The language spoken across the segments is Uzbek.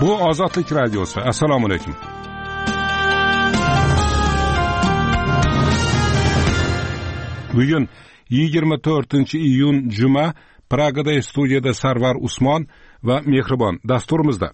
Bu Ozodlik radiosi. Assalomu alaykum. Bugun 24-iyun juma, Pragada studiyada Sarvar Usmon va Mehribon dasturimizda.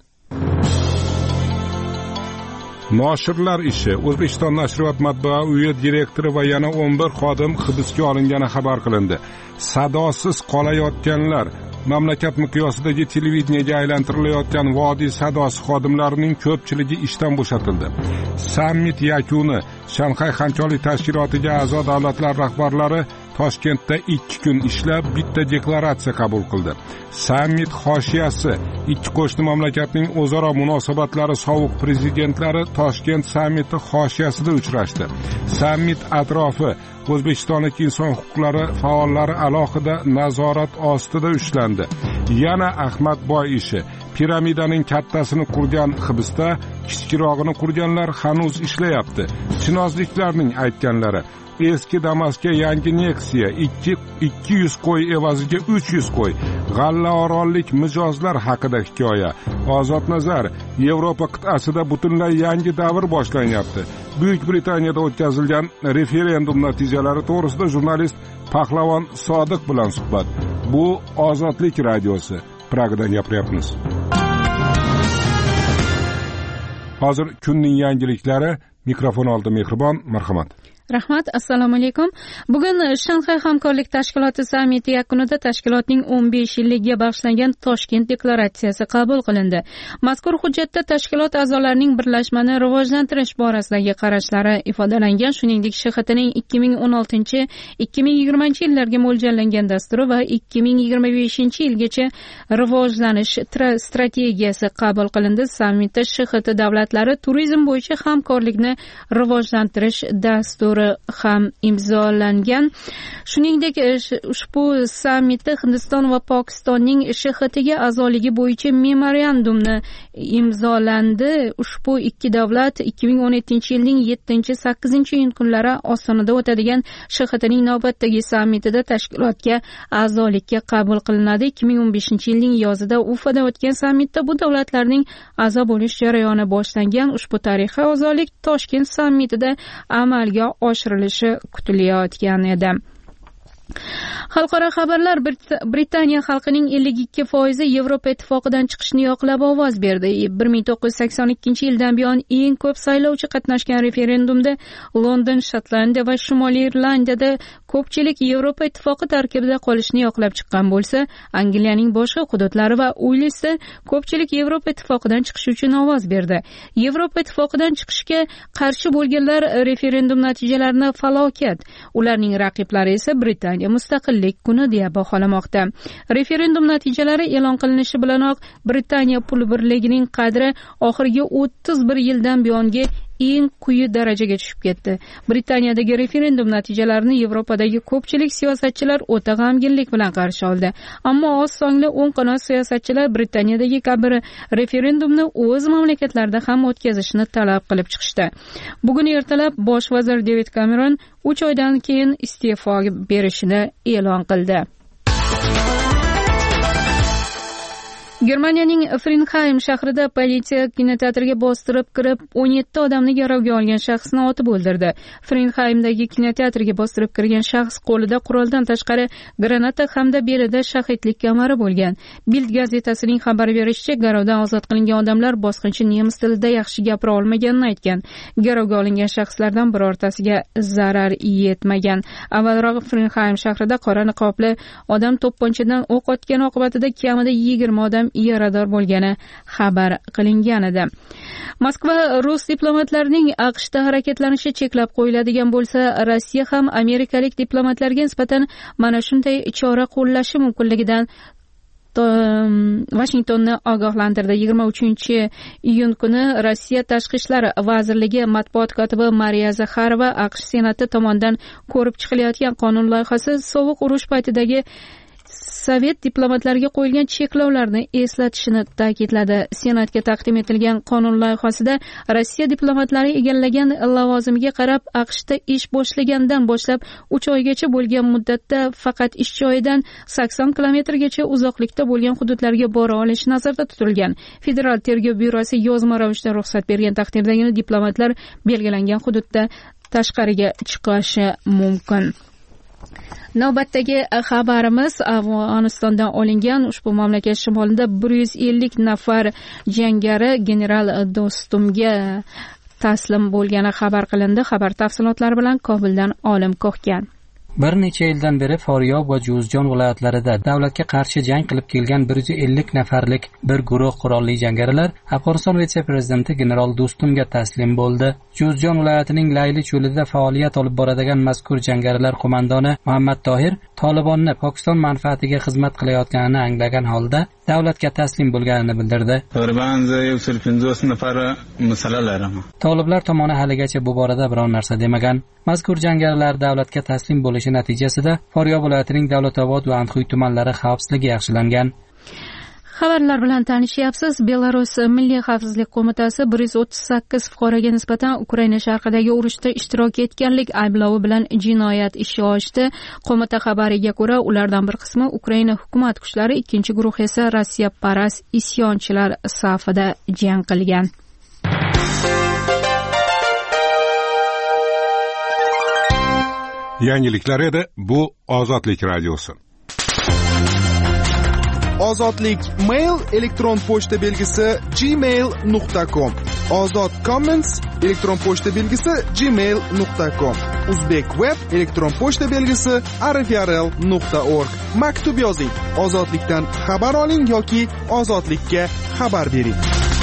Noshirlar ishi. O'zbekiston Nashriyot matbaa uyi direktori va yana 11 xodim hibsga olingani xabar qilindi. Sadosiz qolayotganlar. Mamlakat miqyosidagi televideniyaga aylantirilayotgan Vodiy sadosi xodimlarining ko'pchiligi ishdan bo'shatildi. Sammit yakuni. Shanxay hamkorlik tashkilotiga a'zo davlatlar rahbarlari Toshkentda 2 kun ishlab bitta deklaratsiya qabul qildi. Sammit hoshiyasi. Ikki qo'shni mamlakatning o'zaro munosabatlari sovuq prezidentlari Toshkent sammiti hoshiyasida uchrashdi. Sammit atrofi O'zbekistonlik inson huquqlari faollari alohida nazorat ostida ushlandi. Yana Ahmadboy ishi. Piramidaning kattasini qurgan hibsda, kichikrog'ini qurganlar hanuz ishlayapti. Chinozliklarning aytganlari: eski Damas'ga yangi Nexia, 200 qo'y evaziga 300 qo'y. G'allaorollik mijozlar haqida hikoya. Ozod nazar: Yevropa qit'asida butunlay yangi davr boshlanyapti. Buyuk Britaniyada o'tkazilgan referendum natijalari to'g'risida jurnalist Pahlavon Sodiq bilan suhbat. Bu Ozodlik radiosi. Pragadan gapiryapmiz. Hozir kunning yangiliklari. Mikrofon oldi Mehribon, marhamat. Rahmat, assalomu alaykum. Bugun Shanxay hamkorlik tashkiloti sammiti yakunida tashkilotning 15 yilligiga bag'ishlangan Toshkent deklaratsiyasi qabul qilindi. Mazkur hujjatda tashkilot a'zolarining birlashmani rivojlantirish borasidagi qarashlari ifodalangan, shuningdek SHXTning 2016-2020 yillarga mo'ljallangan dasturi va 2025-yilgacha rivojlanish strategiyasi qabul qilindi. Sammitda SHXT davlatlari turizm bo'yicha hamkorlikni rivojlantirish dasturi ham imzolangan. Shuningdek, ushbu sammitda Hindiston va Pokistonning SHXTga a'zoligi bo'yicha memorandumni imzolandi. Ushbu ikki davlat 2017-yilning 7-8-iyun kunlari Ostonada o'tadigan SHXTning navbatdagi sammitida tashkilotga a'zolikka qabul qilinadi. 2015-yilning yozida Ufada o'tgan sammitda bu davlatlarning a'zo bo'lish jarayoni boshlangan. Ushbu tarixiy a'zolik Toshkent sammitida amalga oshirilishi kutilayotgan edi. Xalqaro xabarlar. Britaniya xalqining 52% Yevropa ittifoqidan chiqishni yoqlab ovoz berdi. 1982-yildan buyon eng ko'p saylovchi qatnashgan referendumda London, Shotlandiya va Shimoliy Irlandiyada ko'pchilik Yevropa ittifoqi tarkibida qolishni yoqlab chiqqan bo'lsa, Angliyaning boshqa hududlari va Uelsda ko'pchilik Yevropa ittifoqidan chiqish uchun ovoz berdi. Yevropa ittifoqidan chiqishga qarshi bo'lganlar referendum natijalarini falokat, ularning raqiblari esa Britaniya mustaqillik kuni deya baholamoqda. Referendum natijalari e'lon qilinishi bilanoq Britaniya pul birligining qadri oxirgi 31 yildan buyongi eng quyi darajaga tushib ketdi. Britaniyadagi referendum natijalarini Yevropadagi ko'pchilik siyosatchilar o'ta g'amginlik bilan qarshi oldi. Ammo oz sonli o'ng qanot siyosatchilar Britaniyadagi kabi referendumni o'z mamlakatlarida ham o'tkazishni talab qilib chiqishdi. Bugun ertalab bosh vazir David Cameron 3 oydan keyin iste'fo berishini e'lon qildi. Germaniyaning Frenheim shahrida politsiya kinoteatrga bostirib kirib 17 odamni garovga olgan shaxsni otib o'ldirdi. Frenheimdagi kinoteatrga bostirib kirgan shaxs qo'lida quroldan tashqari granata hamda belida shahidlik kamari bo'lgan. Bild gazetasining xabar berishicha, garovdan ozod qilingan odamlar bosqinchi nemis tilida yaxshi gapira olmaganini aytgan. Garovga olingan shaxslardan birortasiga zarar yetmagan. Avvalroq Frenheim shahrida qora niqobli odam to'pponchadan o'q otgani oqibatida kamida 20 odam yarador bo'lgani xabar qilingan edi. Moskva rus diplomatlarining AQShda harakatlanishi cheklab qo'yiladigan bo'lsa, Rossiya ham amerikalik diplomatlarga nisbatan mana shunday chora qo'llashi mumkinligidan Washingtonni ogohlantirdi. 23-iyun kuni Rossiya Tashqi ishlar vazirligi matbuot kotibi Mariya Zakharova AQSh senati tomonidan ko'rib chiqilayotgan qonun loyihasi sovuq urush paytidagi sovet diplomatlariga qo'yilgan cheklovlarni eslatishini ta'kidladi. Senatga taqdim etilgan qonun loyihasida Rossiya diplomatlari egallagan lavozimiga qarab AQShda ish boshlagandan boshlab 3 oygacha bo'lgan muddatda faqat ish joyidan 80 kilometrgacha uzoqlikda bo'lgan hududlarga bora olish nazarda tutilgan. Federal tergov byurosi yozma ravishda ruxsat bergan taqdirdagina diplomatlar belgilangan hududda tashqariga chiqishi mumkin. Navbatdagi xabarimiz Afg'onistondan olingan. Ushbu mamlakat shimolida 150 nafar jangari general Do'stumga taslim bo'lgani xabar qilindi. Xabar tafsilotlari bilan Kobuldan Olim Ko'hgan. Bir necha yildan beri Foryob va Juzjon viloyatlarida davlatga qarshi jang qilib kelgan 150 nafarlik bir guruh qurolli jangarilar Afg'oniston vitse-prezidenti general Do'stumga taslim bo'ldi. Juzjon viloyatining Layli cho'lida faoliyat olib boradigan mazkur jangarilar qo'mondoni Muhammad Tohir Tolibonni Pokiston manfaatiga xizmat qilayotganini anglagan holda davlatga taslim bo'lganini bildirdi. Toliblar tomoni haligacha bu borada biror narsa demagan. Mazkur jangarilar davlatga taslim bo'lishi natijasida Foryob viloyatining Davlatobod va Anxuy tumanlari xavfsizligi yaxshilangan. Xabarlar bilan tanishyapsiz. Belarus Milliy xavfsizlik qo'mitasi 138 fuqaroga nisbatan Ukraina sharqidagi urushda ishtirok etganlik ayblovi bilan jinoyat ishi ochdi. Qo'mita xabariga ko'ra, ulardan bir qismi Ukraina hukumat kuchlari, ikkinchi guruh esa Rossiya parast isyonchilar safida jang qilgan. Yangiliklar edi. Bu Ozodlik radiosi. Ozodlik mail elektron pochta belgisi gmail.com. Ozod comments elektron pochta belgisi gmail.com. Uzbek web elektron pochta belgisi arifrl.org. Maktub yozing. Ozodlikdan xabar oling yoki ozodlikka xabar bering.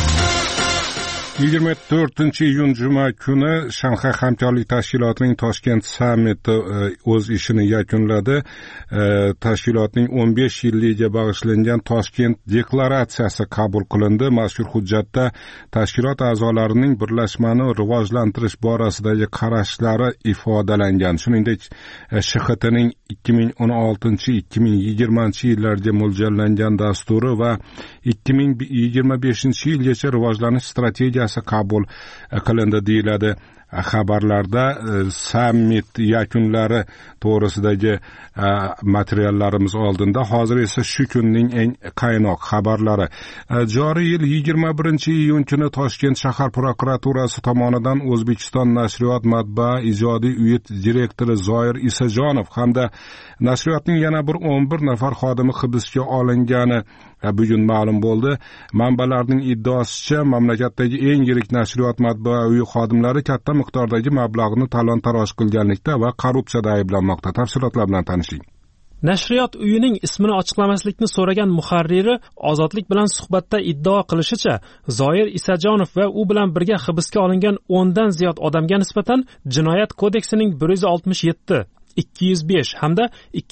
24-iyun juma kuni Shanxay hamkorlik tashkilotining Toshkent sammiti o'z ishini yakunladi. Tashkilotning 15 yilligiga bag'ishlangan Toshkent deklaratsiyasi qabul qilindi. Mazkur hujjatda tashkilot a'zolarining birlashmani rivojlantirish borasidagi qarashlari ifodalangan. Shuningdek, SHXTning 2016-2020 yillarga mo'ljallangan dasturi va 2025-yilgacha rivojlanish strategiyasi qabul qilindi deyiladi. Xabarlarda sammit yakunlari to'g'risidagi materiallarimiz oldinda. Hozir esa shu kunning eng qaynoq xabarlari. Joriy yil 21-iyun kuni Toshkent shahar prokuraturasi tomonidan O'zbekiston nashriyot matbaa ijodiy uyi direktori Zoir Isajonov hamda nashriyotning yana bir 11 nafar xodimi hibsga olingani bugun ma'lum bo'ldi. Manbalarning iddaosicha, mamlakatdagi eng yirik nashriyot matbaa uyi xodimlari katta miqdordagi mablag'ni talon-taroj qilganlikda va korrupsiyada ayblanmoqda. Tafsilotlar bilan tanishing. Nashriyot uyining ismini ochiqlamaslikni so'ragan muharriri Ozodlik bilan suhbatda iddao qilishicha, Zoir Isajonov va u bilan birga hibsga olingan 10 dan ziyod odamga nisbatan Jinoyat kodeksining 167, 205 hamda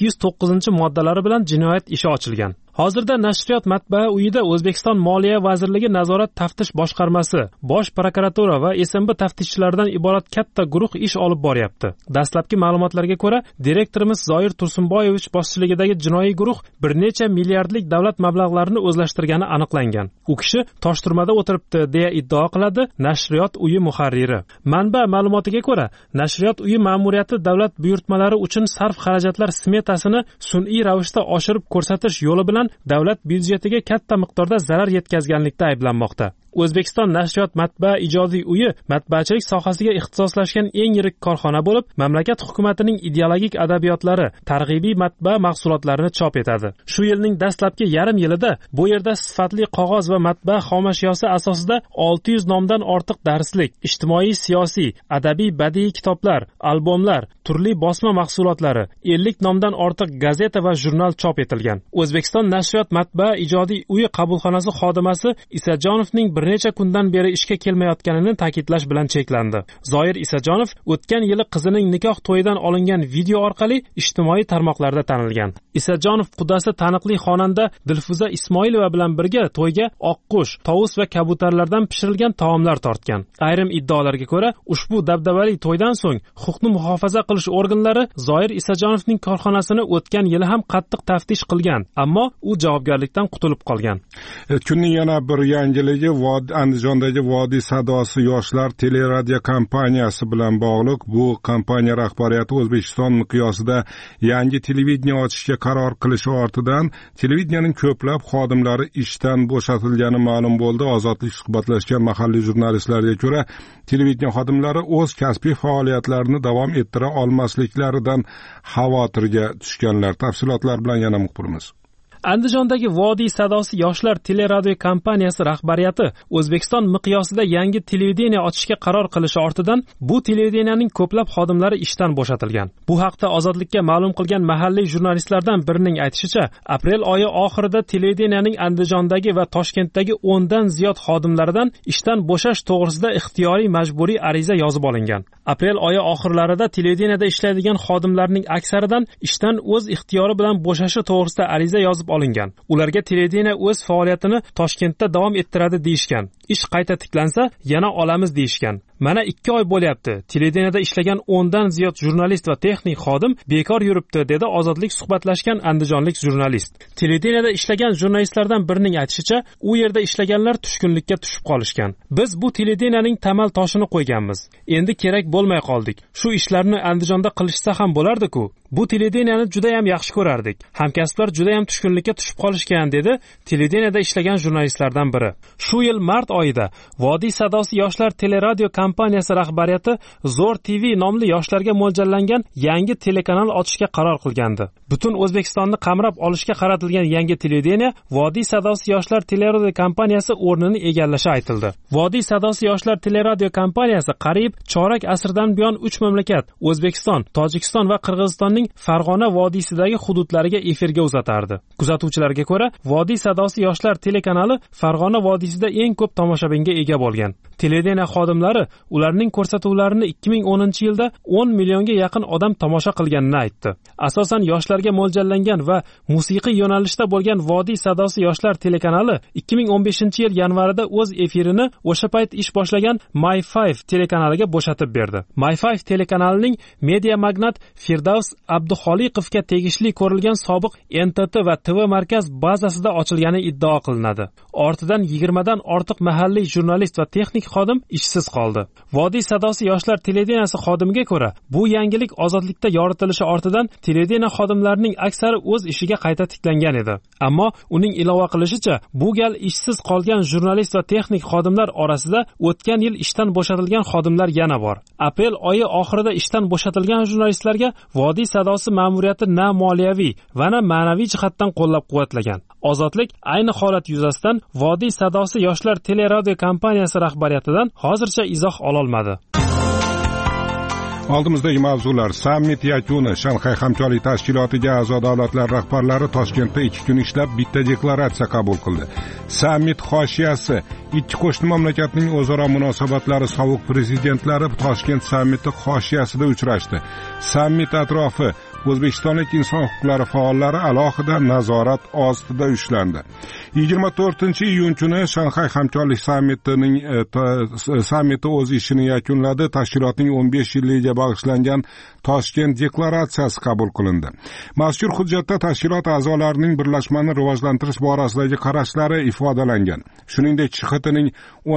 209 moddalari bilan jinoyat ishi ochilgan. Hozirda nashriyot matbaa uyida O'zbekiston Moliya vazirligi nazorat taftish boshqarmasi, Bosh prokuratura va SMB taftishchilaridan iborat katta guruh ish olib boryapti. Dastlabki ma'lumotlarga ko'ra, direktorimiz Zoir Tursunboyevich boshchiligidagi jinoiy guruh bir necha milliardlik davlat mablag'larini o'zlashtirgani aniqlangan. U kishi Toshturmada o'tiribdi, deya iddao qiladi nashriyot uyi muharriri. Manba ma'lumotiga ko'ra, nashriyot uyi ma'muriyati davlat buyurtmalari uchun sarf xarajatlar smetasini sun'iy ravishda oshirib ko'rsatish yo'li bilan davlat byudjetiga katta miqdorda zarar yetkazganlikda ayblanmoqda. O'zbekiston nashriyot matbaa ijodiy uyi matbaachilik sohasiga ixtisoslashgan eng yirik korxona bo'lib, mamlakat hukumatining ideologik adabiyotlari, targ'ibiy matbaa mahsulotlarini chop etadi. Shu yilning dastlabki yarim yilida bu yerda sifatli qog'oz va matbaa xomashyosi asosida 600 nomdan ortiq darslik, ijtimoiy, siyosiy, adabiy, badiiy kitoblar, albomlar, turli bosma mahsulotlari, 50 nomdan ortiq gazeta va jurnal chop etilgan. O'zbekiston nashriyot matbaa ijodiy uyi qabulxonasi xodimasi Isajonovning bir necha kundan beri ishga kelmayotganini ta'kidlash bilan cheklandi. Zoir Isajonov o'tgan yili qizining nikoh to'yidan olingan video orqali ijtimoiy tarmoqlarda tanilgan. Isajonov qudasi taniqli xonanda Dilfuza Ismoilova bilan birga to'yga oqqush, tovus va kabutarlardan pishirilgan taomlar tortgan. Ayrim iddaolarga ko'ra, ushbu dabdabali to'ydan so'ng huquqni muhofaza qilish organlari Zoir Isajonovning korxonasini o'tgan yili ham qattiq taftish qilgan, ammo u javobgarlikdan qutulib qolgan. Kunning yana bir yangiligi Andijondagi Vodiy Sadosi yoshlar teleradio kompaniyasi bilan bog'liq. Bu kompaniya rahbariyati O'zbekiston miqyosida yangi televideniya ochishga qaror qilishi ortidan televideniyaning ko'plab xodimlari ishdan bo'shatilgani ma'lum bo'ldi. Ozodlik suhbatlashgan mahalliy jurnalistlarga ko'ra, televideniya xodimlari o'z kasbiy faoliyatlarini davom ettira olmasliklaridan xavotirga tushganlar. Tafsilotlar bilan yana muxbirimiz. Andijondagi Vodiy Sadosi yoshlar teleradio kompaniyasi rahbariyati O'zbekiston miqyosida yangi televideniya ochishga qaror qilishi ortidan bu televideniyaning ko'plab xodimlari ishdan bo'shatilgan. Bu haqda Ozodlikka ma'lum qilgan mahalliy jurnalistlardan birining aytishicha, aprel oyi oxirida televideniyaning Andijondagi va Toshkentdagi 10 dan ziyod xodimlaridan ishdan bo'shash to'g'risida ixtiyoriy majburiy ariza yozib olingan. Aprel oyi oxirlarida televideniyada ishlaydigan xodimlarning aksaridan ishdan o'z ixtiyori bilan bo'shashi to'g'risida ariza yozib olingan. Ularga televideniya o'z faoliyatini Toshkentda davom ettiradi deyishgan. Ish qayta tiklansa, yana olamiz deyishgan. Mana 2 oy bo'lyapti. Televideniyada ishlagan 10 dan ziyod jurnalist va texnik xodim bekor yuribdi, dedi Ozodlik suhbatlashgan andijonlik jurnalist. Televideniyada ishlagan jurnalistlardan birining aytishicha, u yerda ishlaganlar tushkunlikka tushib qolishgan. Biz bu televideniyaning tamal toshini qo'yganmiz. Endi kerak bo'lmay qoldik. Shu ishlarni Andijonda qilishsa ham bo'lardi-ku. Bu televideniyani juda ham yaxshi ko'rardik. Hamkasblar juda ham tushkunlikka tushib qolishgan, dedi televideniyada ishlagan jurnalistlardan biri. Shu yil mart oyida Vodiy Sadosi yoshlar teleradio kompaniyasi rahbariyati Zo'r TV nomli yoshlarga mo'ljallangan yangi telekanal ochishga qaror qilgandi. Butun O'zbekistonni qamrab olishga qaratilgan yangi televideniya Vodiy Sadosi yoshlar teleradio kompaniyasi o'rnini egallashi aytildi. Vodiy Sadosi yoshlar teleradio kompaniyasi qariyb chorak asrdan buyon 3 mamlakat, O'zbekiston, Tojikiston va Qirg'izistonning Farg'ona vodiysidagi hududlariga efirga uzatardi. Kuzatuvchilarga ko'ra, Vodiy Sadosi yoshlar telekanali Farg'ona vodiysida eng ko'p tomoshabinga ega bo'lgan. Televideniya xodimlari ularning ko'rsatuvlarini 2010-yilda 10 millionga yaqin odam tomosha qilganini aytdi. Asosan yoshlarga mo'ljallangan va musiqiy yo'nalishda bo'lgan Vodiy Sadosi yoshlar telekanali 2015-yil yanvarida o'z efirini o'sha payt ish boshlagan My5 telekanaliga bo'shatib berdi. My5 telekanalining media magnat Firdavs Abduxoliqovga tegishli ko'rilgan sobiq NTT va TV markaz bazasida ochilgani iddao qilinadi. Ortidan 20 dan ortiq mahalliy jurnalist va texnik xodim ishsiz qoldi. Vodiy Sadosi yoshlar televideniyasi xodimiga ko'ra, bu yangilik Ozodlikda yoritilishi ortidan televideniya xodimlarining aksari o'z ishiga qayta tiklangan edi. Ammo uning ilova qilishicha, bu gal ishsiz qolgan jurnalist va texnik xodimlar orasida o'tgan yil ishdan bo'shatilgan xodimlar yana bor. Aprel oyi oxirida ishdan bo'shatilgan jurnalistlarga Vodiy Sadosi ma'muriyati na moliyaviy va na ma'naviy jihatdan qo'llab-quvvatlagan. Ozodlik ayni holat yuzasidan Vodiy Sadosi yoshlar teleradio kompaniyasi rahbariyatidan hozircha izoh ololmadi. Oldimizdagi mavzular: sammit yakuni. Shanxay hamkorlik tashkilotiga a'zo davlatlar rahbarlari Toshkentda 2 kun ishlab bitta deklaratsiya qabul qildi. Sammit hoshiyasi. Ikki qo'shni mamlakatning o'zaro munosabatlari sobiq prezidentlari Toshkent sammiti hoshiyasida uchrashdi. Sammit atrofi O'zbekistonlik inson huquqlari faollari alohida nazorat ostida ushlandi. 24-iyun kuni Shanxay hamkorlik sammiti o'z ishini yakunladi. Tashkilotning 15 yilligiga bag'ishlangan Toshkent deklaratsiyasi qabul qilindi. Mazkur hujjatda tashkilot a'zolarining birlashmani rivojlantirish borasidagi qarashlari ifodalangan. Shuningdek, SHXTning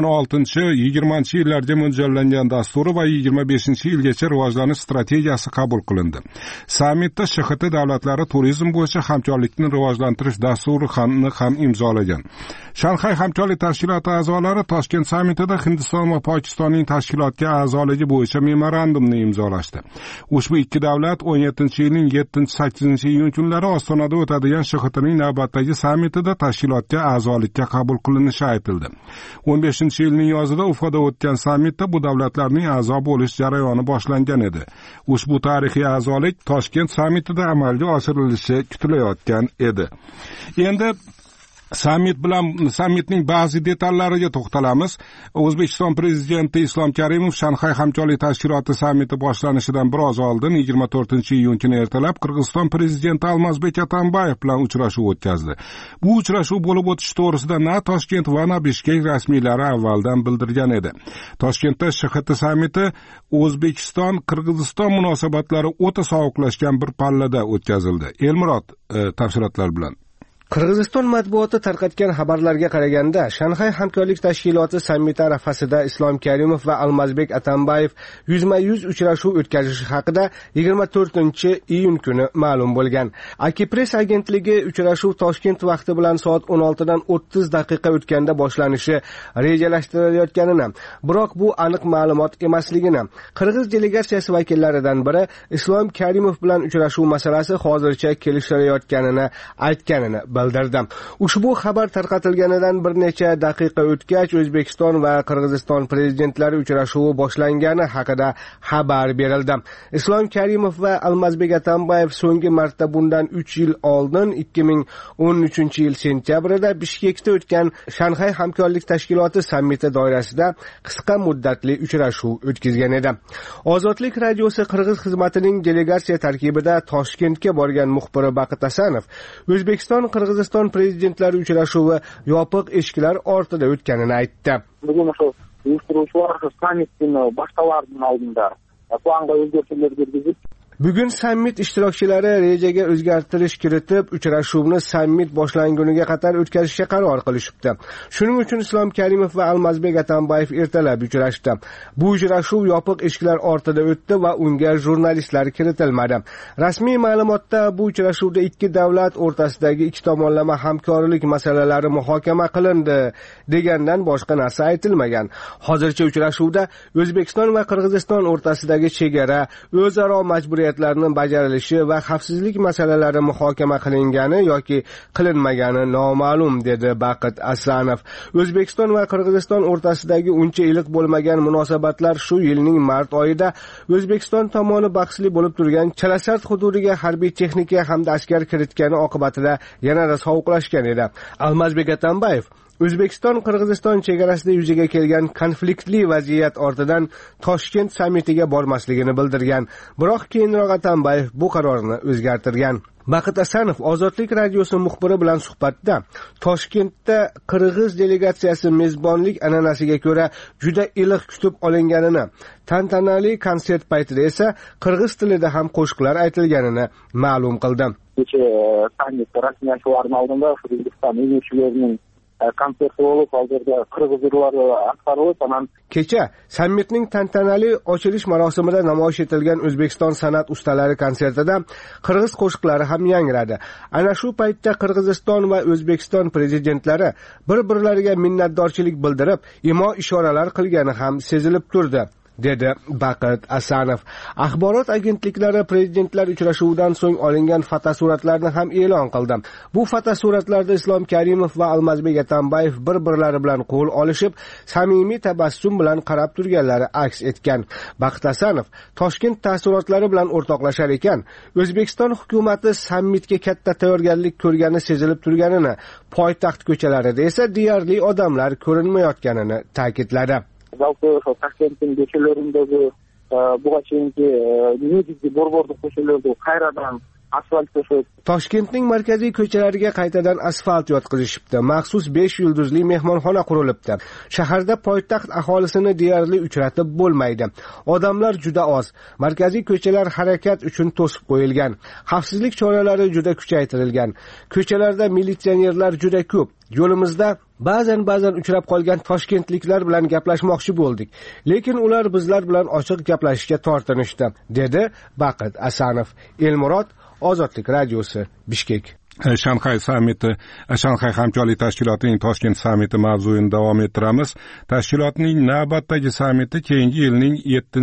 16-20 yillarga mo'ljallangan dasturi va 25-yilgacha rivojlanish strategiyasi qabul qilindi. Sammitda SHXT davlatlari turizm bo'yicha hamkorlikni rivojlantirish dasturini ham imzolagan. Shanxay hamkorlik tashkiloti a'zolari Toshkent sammitida Hindiston va Pokistonning tashkilotga a'zoligi bo'yicha memorandumni imzolashdi. Ushbu ikki davlat 17-yilning 7-8-iyun kunlari Ostonada o'tadigan SHXTning navbatdagi sammitida tashkilotga a'zolikka qabul qilinishi aytildi. 15-yilning yozida Ufoda o'tgan sammitda bu davlatlarning a'zo bo'lish jarayoni boshlangan edi. Ushbu tarixiy a'zolik Toshkent sammitida amalga oshirilishi kutilayotgan edi. Endi sammitning ba'zi detallariga to'xtalamiz. O'zbekiston prezidenti Islom Karimov Shanxay hamkorlik tashkiloti sammiti boshlanishidan biroz oldin 24-iyun kuni ertalab Qirg'iziston prezidenti Almazbek Atambayev bilan uchrashuv o'tkazdi. Bu uchrashuv bo'lib o'tishi to'g'risida na Toshkent va na Bishkek rasmiylari avvaldan bildirgan edi. Toshkentda SHT sammiti O'zbekiston-Qirg'iziston munosabatlari o'ta sovuqlashgan bir pallada o'tkazildi. Elmurod tafsilotlar bilan. Qirg'iziston matbuoti tarqatgan xabarlarga qaraganda, Shanxay hamkorlik tashkiloti sammiti arafasida Islom Karimov va Almazbek Atambayev yuzma-yuz uchrashuv o'tkazishi haqida 24-iyun kuni ma'lum bo'lgan. Akipress agentligi uchrashuv Toshkent vaqti bilan soat 16 dan 30 daqiqa o'tganda boshlanishi rejalashtirilayotganini, biroq bu aniq ma'lumot emasligini, Qirg'iz delegatsiyasi vakillaridan biri Islom Karimov bilan uchrashuv masalasi hozircha kelishilayotganini aytganini bildirdi. Ushbu xabar tarqatilganidan bir necha daqiqa o'tgach O'zbekiston va Qirg'iziston prezidentlari uchrashuvi boshlangani haqida xabar berildi. Islom Karimov va Almazbek Atambayev so'nggi marta bundan 3 yil oldin 2013-yil sentyabrida Bishkekda o'tgan Shanxay hamkorlik tashkiloti sammiti doirasida qisqa muddatli uchrashuv o'tkazgan edi. Ozodlik radiosi Qirg'iz xizmatining delegatsiya tarkibida Toshkentga borgan muxbiri Baqit Asanov O'zbekiston Qirg'iziston prezidentlari uchrashuvi yopiq eshiklar ortida o'tganini aytdi. Bugun o'sha uyushtiruvchilar sammitni boshlarining oldinda planga o'zgartirishlar kirgizib, bugun sammit ishtirokchilari rejaga o'zgartirish kiritib, uchrashuvni sammit boshlanguniga qadar o'tkazishga qaror qilishibdi. Shuning uchun Islom Karimov va Almazbek Atambayev ertalab uchrashdi. Bu uchrashuv yopiq eshiklar ortida o'tdi va unga jurnalistlar kiritilmadi. Rasmiy ma'lumotda bu uchrashuvda ikki davlat o'rtasidagi ikki tomonlama hamkorlik masalalari muhokama qilindi degandan boshqa narsa aytilmagan. Hozircha uchrashuvda O'zbekiston va Qirg'iziston o'rtasidagi chegara, o'zaro majburiyat bajarilishi va xavfsizlik masalalari muhokama qilingani yoki qilinmagani noma'lum, dedi Baqit Asanov. O'zbekiston va Qirg'iziston o'rtasidagi uncha iliq bo'lmagan munosabatlar shu yilning mart oyida O'zbekiston tomoni bahsli bo'lib turgan Chalasart hududiga harbiy texnika hamda askar kiritgani oqibatida yanada sovuqlashgan edi. Almazbek Atambayev O'zbekiston-Qirg'iziston chegarasida yuzaga kelgan konfliktli vaziyat ortidan Toshkent sammitiga bormasligini bildirgan. Biroq keyinroq Atambayev bu qarorni o'zgartirgan. Baqit Asanov Ozodlik radiosi muxbiri bilan suhbatda Toshkentda Qirg'iz delegatsiyasi mezbonlik an'anasiga ko'ra juda iliq kutib olinganini, tantanali konsert paytida esa qirg'iz tilida ham qo'shiqlar aytilganini ma'lum qildi. Sammit rasmiylashuvlarining oldinda O'zbekiston yetakchilarining konserti bo'lib, hozirda qirg'iz urlari aqtarilib, kecha sammitning tantanali ochilish marosimida namoyish etilgan O'zbekiston san'at ustalari konsertida qirg'iz qo'shiqlari ham yangradi. Ana shu paytda Qirg'iziston va O'zbekiston prezidentlari bir-birlariga minnatdorchilik bildirib, imo-ishoralar qilgani ham sezilib turdi, dedi Baqit Asanov. Axborot agentliklari prezidentlar uchrashuvidan so'ng olingan fotosuratlarni ham e'lon qildi. Bu fotosuratlarda Islom Karimov va Almazbek Atambayev bir-birlari bilan qo'l olishib, samimiy tabassum bilan qarab turganlari aks etgan. Baqit Asanov Toshkent taassurotlari bilan o'rtoqlashar ekan, O'zbekiston hukumatı sammitga katta tayyorgarlik ko'rgani sezilib turganini, poytaxt ko'chalarida esa deyarli odamlar ko'rinmayotganini ta'kidladi. Жалпы Toshkentning ko'chalarindagi buga cheyinki negizgi bor-bordi ko'chalarga qayradan asfalt to'shab, Toshkentning markaziy ko'chalariga qaytadan asfalt yotqizishibdi. Maxsus 5 yulduzli mehmonxona qurilibdi. Shaharda poytaxt aholisini deyarli uchratib bo'lmaydi. Odamlar juda oz. Markaziy ko'chalar harakat uchun to'sib qo'yilgan. Xavfsizlik choralari juda kuchaytirilgan. Ko'chalarda militsionerlar juda ko'p. Yo'limizda ba'zan uchrab qolgan toshkentliklar bilan gaplashmoqchi bo'ldik, lekin ular bizlar bilan ochiq gaplashishga tortinishdi, dedi Baqit Asanov. Elmurod, Ozodlik radiosi, Bishkek. Shanxay hamkorlik tashkilotining Toshkent sammiti mavzuyini davom ettiramiz. Tashkilotning navbatdagi sammiti keyingi yilning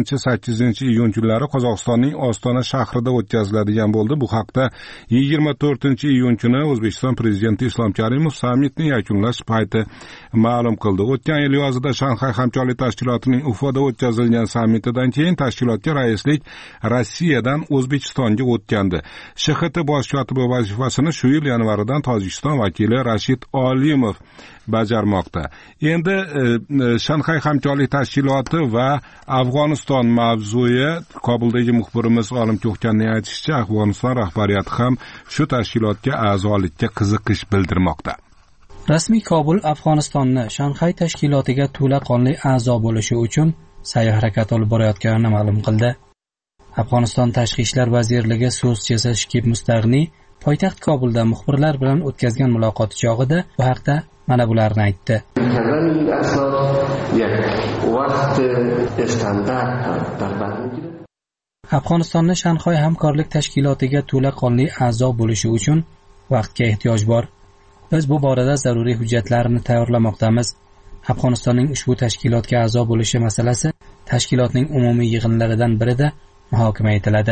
7-8 kunlari Qozog'istonning Ostona shahrida o'tkaziladigan bo'ldi. Bu haqda 24-iyun kuni O'zbekiston prezidenti Islom Karimov sammitni yakunlash payti ma'lum qildi. O'tgan yil yozida Shanxay hamkorlik tashkilotining Ufoda o'tkazilgan sammitidan keyin tashkilotga raislik Rossiyadan O'zbekistonga o'tgandi. SHT bosh kotibi vazifasini shu yil yanvaridan Tojikiston vakili Rashid Olimov bajarmoqda. Endi Shanxay hamkorlik tashkiloti va Afg'oniston mavzuyi Kobuldagi muxbirimiz Olim Ko'hkanning aytishicha, Afg'oniston rahbariyati ham shu tashkilotga a'zolikka qiziqish bildirmoqda. Rasmiy Kobul Afg'onistonni Shanxay tashkilotiga to'laqonli a'zo bo'lishi uchun sa'y-harakat olib borayotganini ma'lum qildi. Afg'oniston Tashqi ishlar vazirligi so'zchisi Shkib Mustag'ni poytaxt Kobulda muxbirlar bilan o'tkazgan muloqoti chog'ida bu haqda mana bularni aytdi. Afg'onistonni Shanxay hamkorlik tashkilotiga to'laqonli a'zo bo'lishi uchun vaqtga ehtiyoj bor. Biz bu borada zaruriy hujjatlarni tayyorlamoqdamiz. Afg'onistonning ushbu tashkilotga a'zo bo'lishi masalasi tashkilotning umumiy yig'inlaridan birida muhokama etiladi.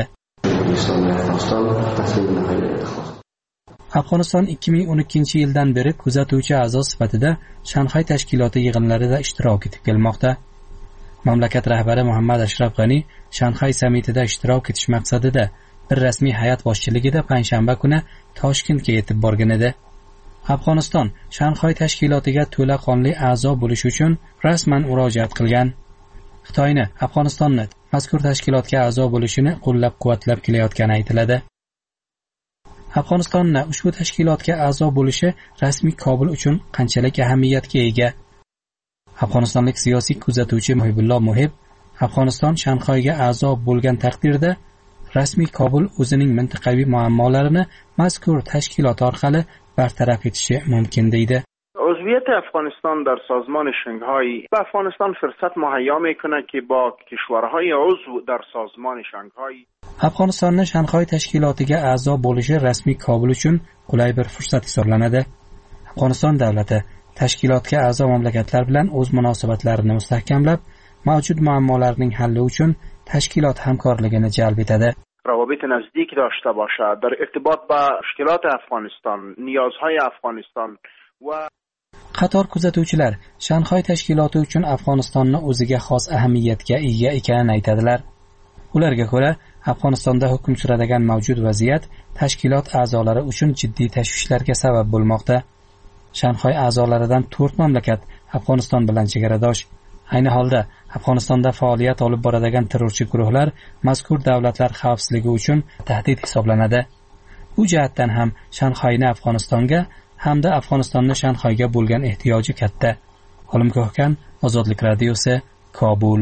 Afg'oniston 2012-yildan beri kuzatuvchi a'zo sifatida Shanxay tashkiloti yig'inlarida ishtirok etib kelmoqda. Mamlakat rahbari Muhammad Ashraf G'ani Shanxay sammitida ishtirok etish maqsadida bir rasmiy hay'at boshchiligida payshanba kuni Toshkentga yetib borgan edi. Afg'oniston Shanxay tashkilotiga to'laqonli a'zo bo'lish uchun rasman murojaat qilgan. Xitoyni Afg'onistonni mazkur tashkilotga a'zo bo'lishini qo'llab-quvvatlab kelayotgani aytiladi. Afg'onistonning ushbu tashkilotga a'zo bo'lishi rasmiy Kobul uchun qanchalik ahamiyatga ega? Afg'onistonlik siyosiy kuzatuvchi Muhibulloh Muhib Afg'oniston Shanxayga a'zo bo'lgan taqdirda rasmiy Kobul o'zining mintaqaviy muammolarini mazkur tashkilot orqali bartaraf etishi mumkin deydi. عضویت افغانستان در سازمان شانگهای به افغانستان فرصت مهیا میکنه که با کشورهای عضو در سازمان شانگهای Afg'onistonni Shanxay tashkilotiga a'zo bo'lishi rasmiy Kobul uchun qulay bir fursat hisoblanadi. Afg'oniston davlati tashkilotga a'zo mamlakatlar bilan o'z munosabatlarini mustahkamlab, mavjud muammolarning halli uchun tashkilot hamkorligini jalb etadi. روابط نزدیک داشته باشد در ارتباط با مشکلات افغانستان، نیازهای افغانستان و qator kuzatuvchilar Shanxay tashkiloti uchun Afg'onistonni o'ziga xos ahamiyatga ega ekanini aytadilar. Ularga ko'ra, Afg'onistonda hukm suradigan mavjud vaziyat tashkilot a'zolari uchun jiddiy tashvishlarga sabab bo'lmoqda. Shanxay a'zolaridan 4 mamlakat Afg'oniston bilan chegaradosh. Ayni holda Afg'onistonda faoliyat olib boradigan terrorchi guruhlar mazkur davlatlar xavfsizligi uchun tahdid hisoblanadi. Bu jihatdan ham Shanxayni Afg'onistonga hamda Afg'onistonni Shanxayga bo'lgan ehtiyoji katta. Olim Ko'hkan, Ozodlik radiosi, Kobul.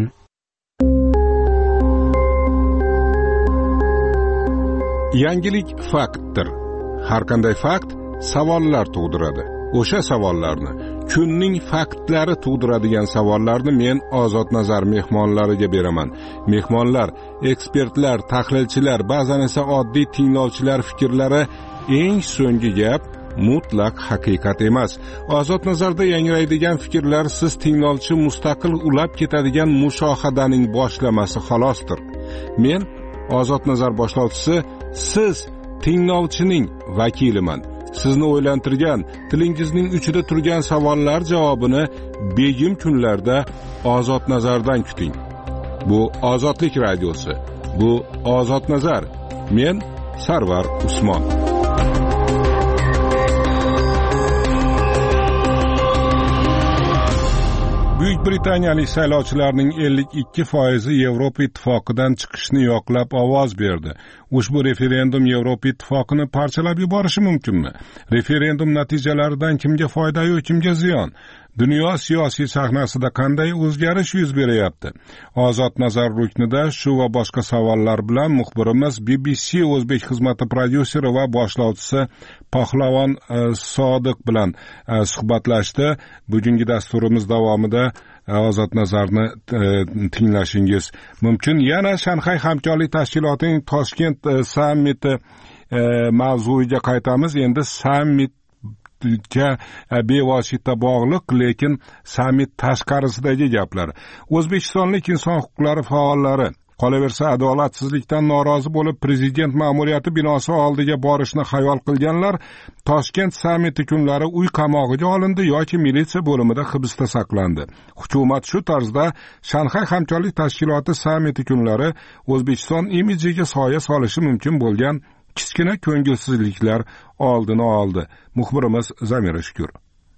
Yangilik faktdir. Har qanday fakt savollar tug'diradi. O'sha savollarni, kunning faktlari tug'diradigan savollarni men Ozod Nazar mehmonlariga beraman. Mehmonlar, ekspertlar, tahlilchilar, ba'zan esa oddiy tinglovchilar fikrlari eng so'nggi gap mutlaq haqiqat emas. Ozod Nazarda yangraydigan fikrlar siz tinglovchi mustaqil ulab ketadigan mushohadaning boshlamasi xolosdir. Men Ozod Nazar boshlovchisi, siz tinglovchining vakiliman. Sizni o'ylantirgan, tilingizning uchida turgan savollar javobini begim kunlarda Ozod Nazardan kuting. Bu Ozodlik radiosi. Bu Ozod Nazar. Men Sarvar Usmon. Buyuk Britaniyalik saylovchilarning 52% Yevropa ittifoqidan chiqishni yoqlab ovoz berdi. Ushbu referendum Yevropa ittifoqini parchalab yuborishi mumkinmi? Referendum natijalaridan kimga foyda yoki kimga ziyon? Dunyo siyosiy sahnasida qanday o'zgarish yuz beryapti? Ozod Nazar ruknida shu va boshqa savollar bilan muxbirimiz BBC o'zbek xizmati prodyuseri va boshlovchisi Pahlavon Sodiq bilan suhbatlashdi. Bugungi dasturimiz davomida Ozod Nazarni tinglashingiz mumkin. Yana Shanxay hamkorlik tashkilotining Toshkent sammiti mavzuiga qaytamiz. Endi sammit bevosita bog'liq, lekin sammit tashqarisidagi gaplar. O'zbekistonlik inson huquqlari faollari qolaversa adolatsizlikdan norozi bo'lib prezident ma'muriyati binosi oldiga borishni xayol qilganlar Toshkent sammiti kunlari uy qamog'iga olindi yoki militsiya bo'limida hibsda saqlandi. Hukumat shu tarzda Shanxay hamkorlik tashkiloti sammiti kunlari O'zbekiston imijiga soya solishi mumkin bo'lgan kichkina ko'ngilsizliklar oldini oldi. Muxbirimiz Zamira Shukur.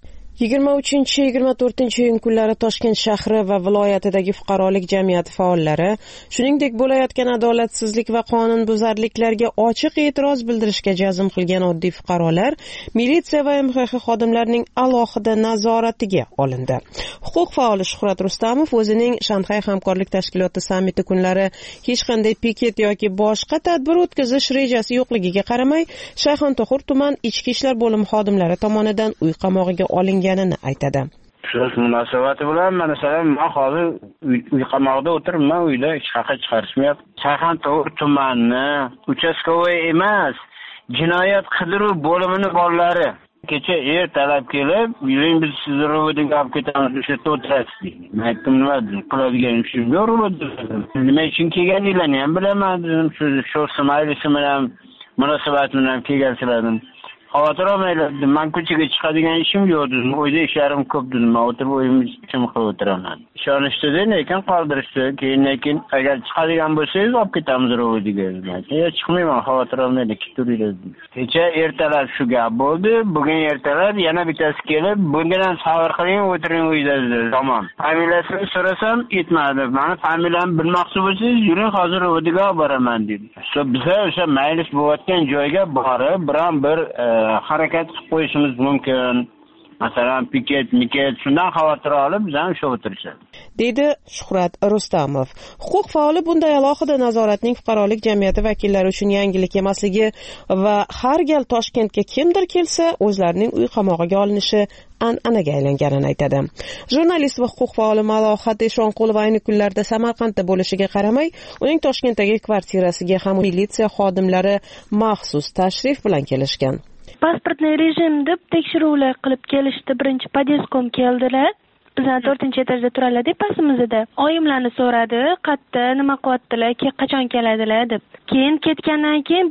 23-24 kunlari Toshkent shahri va viloyatidagi fuqarolik jamiyati faollari, shuningdek bo'layotgan adolatsizlik va qonunbuzarliklarga ochiq e'tiroz bildirishga jazm qilgan oddiy fuqarolar militsiya va MXX xodimlarining alohida nazoratiga olindi. Huquq faoli Shuhrat Rustamov o'zining Shanxay hamkorlik tashkiloti sammiti kunlari hech qanday piket yoki boshqa tadbir o'tkazish rejasi yo'qligiga qaramay, Shayxontohur tuman ichki ishlar bo'limi xodimlari tomonidan uy qamog'iga olinganini aytadi. Shu munosabati bilan men hozir uy qamoqda o'tiribman, uyda hech qayerga chiqarishmayapti. Shayxontohur tumani uchastkovoy emas, jinoyat qidiruv bo'limining bolalari kecha ertalab kelib, "Yuring biz sizni ro'yxatga olib ketamiz, o'sha yerda o'tirasiz" dedi. Men aytdim, "Nima qiladigan ishim yo'q ro'yxatda. Nima uchun kelganinglarni ham bilaman, shu smaylisi bilan munosabat bilan kelgansizlar." Xavotir olmanglar, men ko'chaga chiqadigan ishim yo'q dedim. Uyda ishlarim ko'p dedim. Men o'tirib o'yimni ichim qilib o'tiraman. Ishonishdi, lekin qoldirishdi. Keyin agar chiqadigan bo'lsangiz olib ketamiz ro'yxatga. Men chiqmayman, xavotir olmanglar, ketaveringlar. Kecha ertalab shu gap bo'ldi. Bugun ertalab yana bittasi kelib, "Bundan sabr qiling, o'tiring uyda" dedi. Tamom. Familiyasini so'rasam, aytmadi. Meni familiyamni bilmoqchi bo'lsangiz, yuring, hozir ro'yxatga olib boraman dedi. Biz o'sha maylis bo'layotgan joyga borib, biron bir harakat qilib qo'yishimiz mumkin. Masalan, piket, shundan xavotir olib, bizdan shu o'tirishadi, deydi Shuhrat Rustamov. Huquq faoli bunday alohida nazoratning fuqarolik jamiyati vakillari uchun yangilik emasligi va har gal Toshkentga kimdir kelsa, o'zlarining uy qamog'iga olinishi an'anaga aylanganini aytadi. Jurnalist va huquq faoli Malohat Eshonqulova ayni kunlarda Samarqandda bo'lishiga qaramay, uning Toshkentdagi kvartirasiga ham militsiya xodimlari maxsus tashrif bilan kelishgan. Pasportni rejim deb tekshiruvlar qilib kelishdi. Birinchi podeskom keldilar. Bizlar 4-etajda turardik pastimizda. Oyimlarni so'radi, qayerda, nima qilyaptilar, qachon keladilar deb. Keyin ketgandan keyin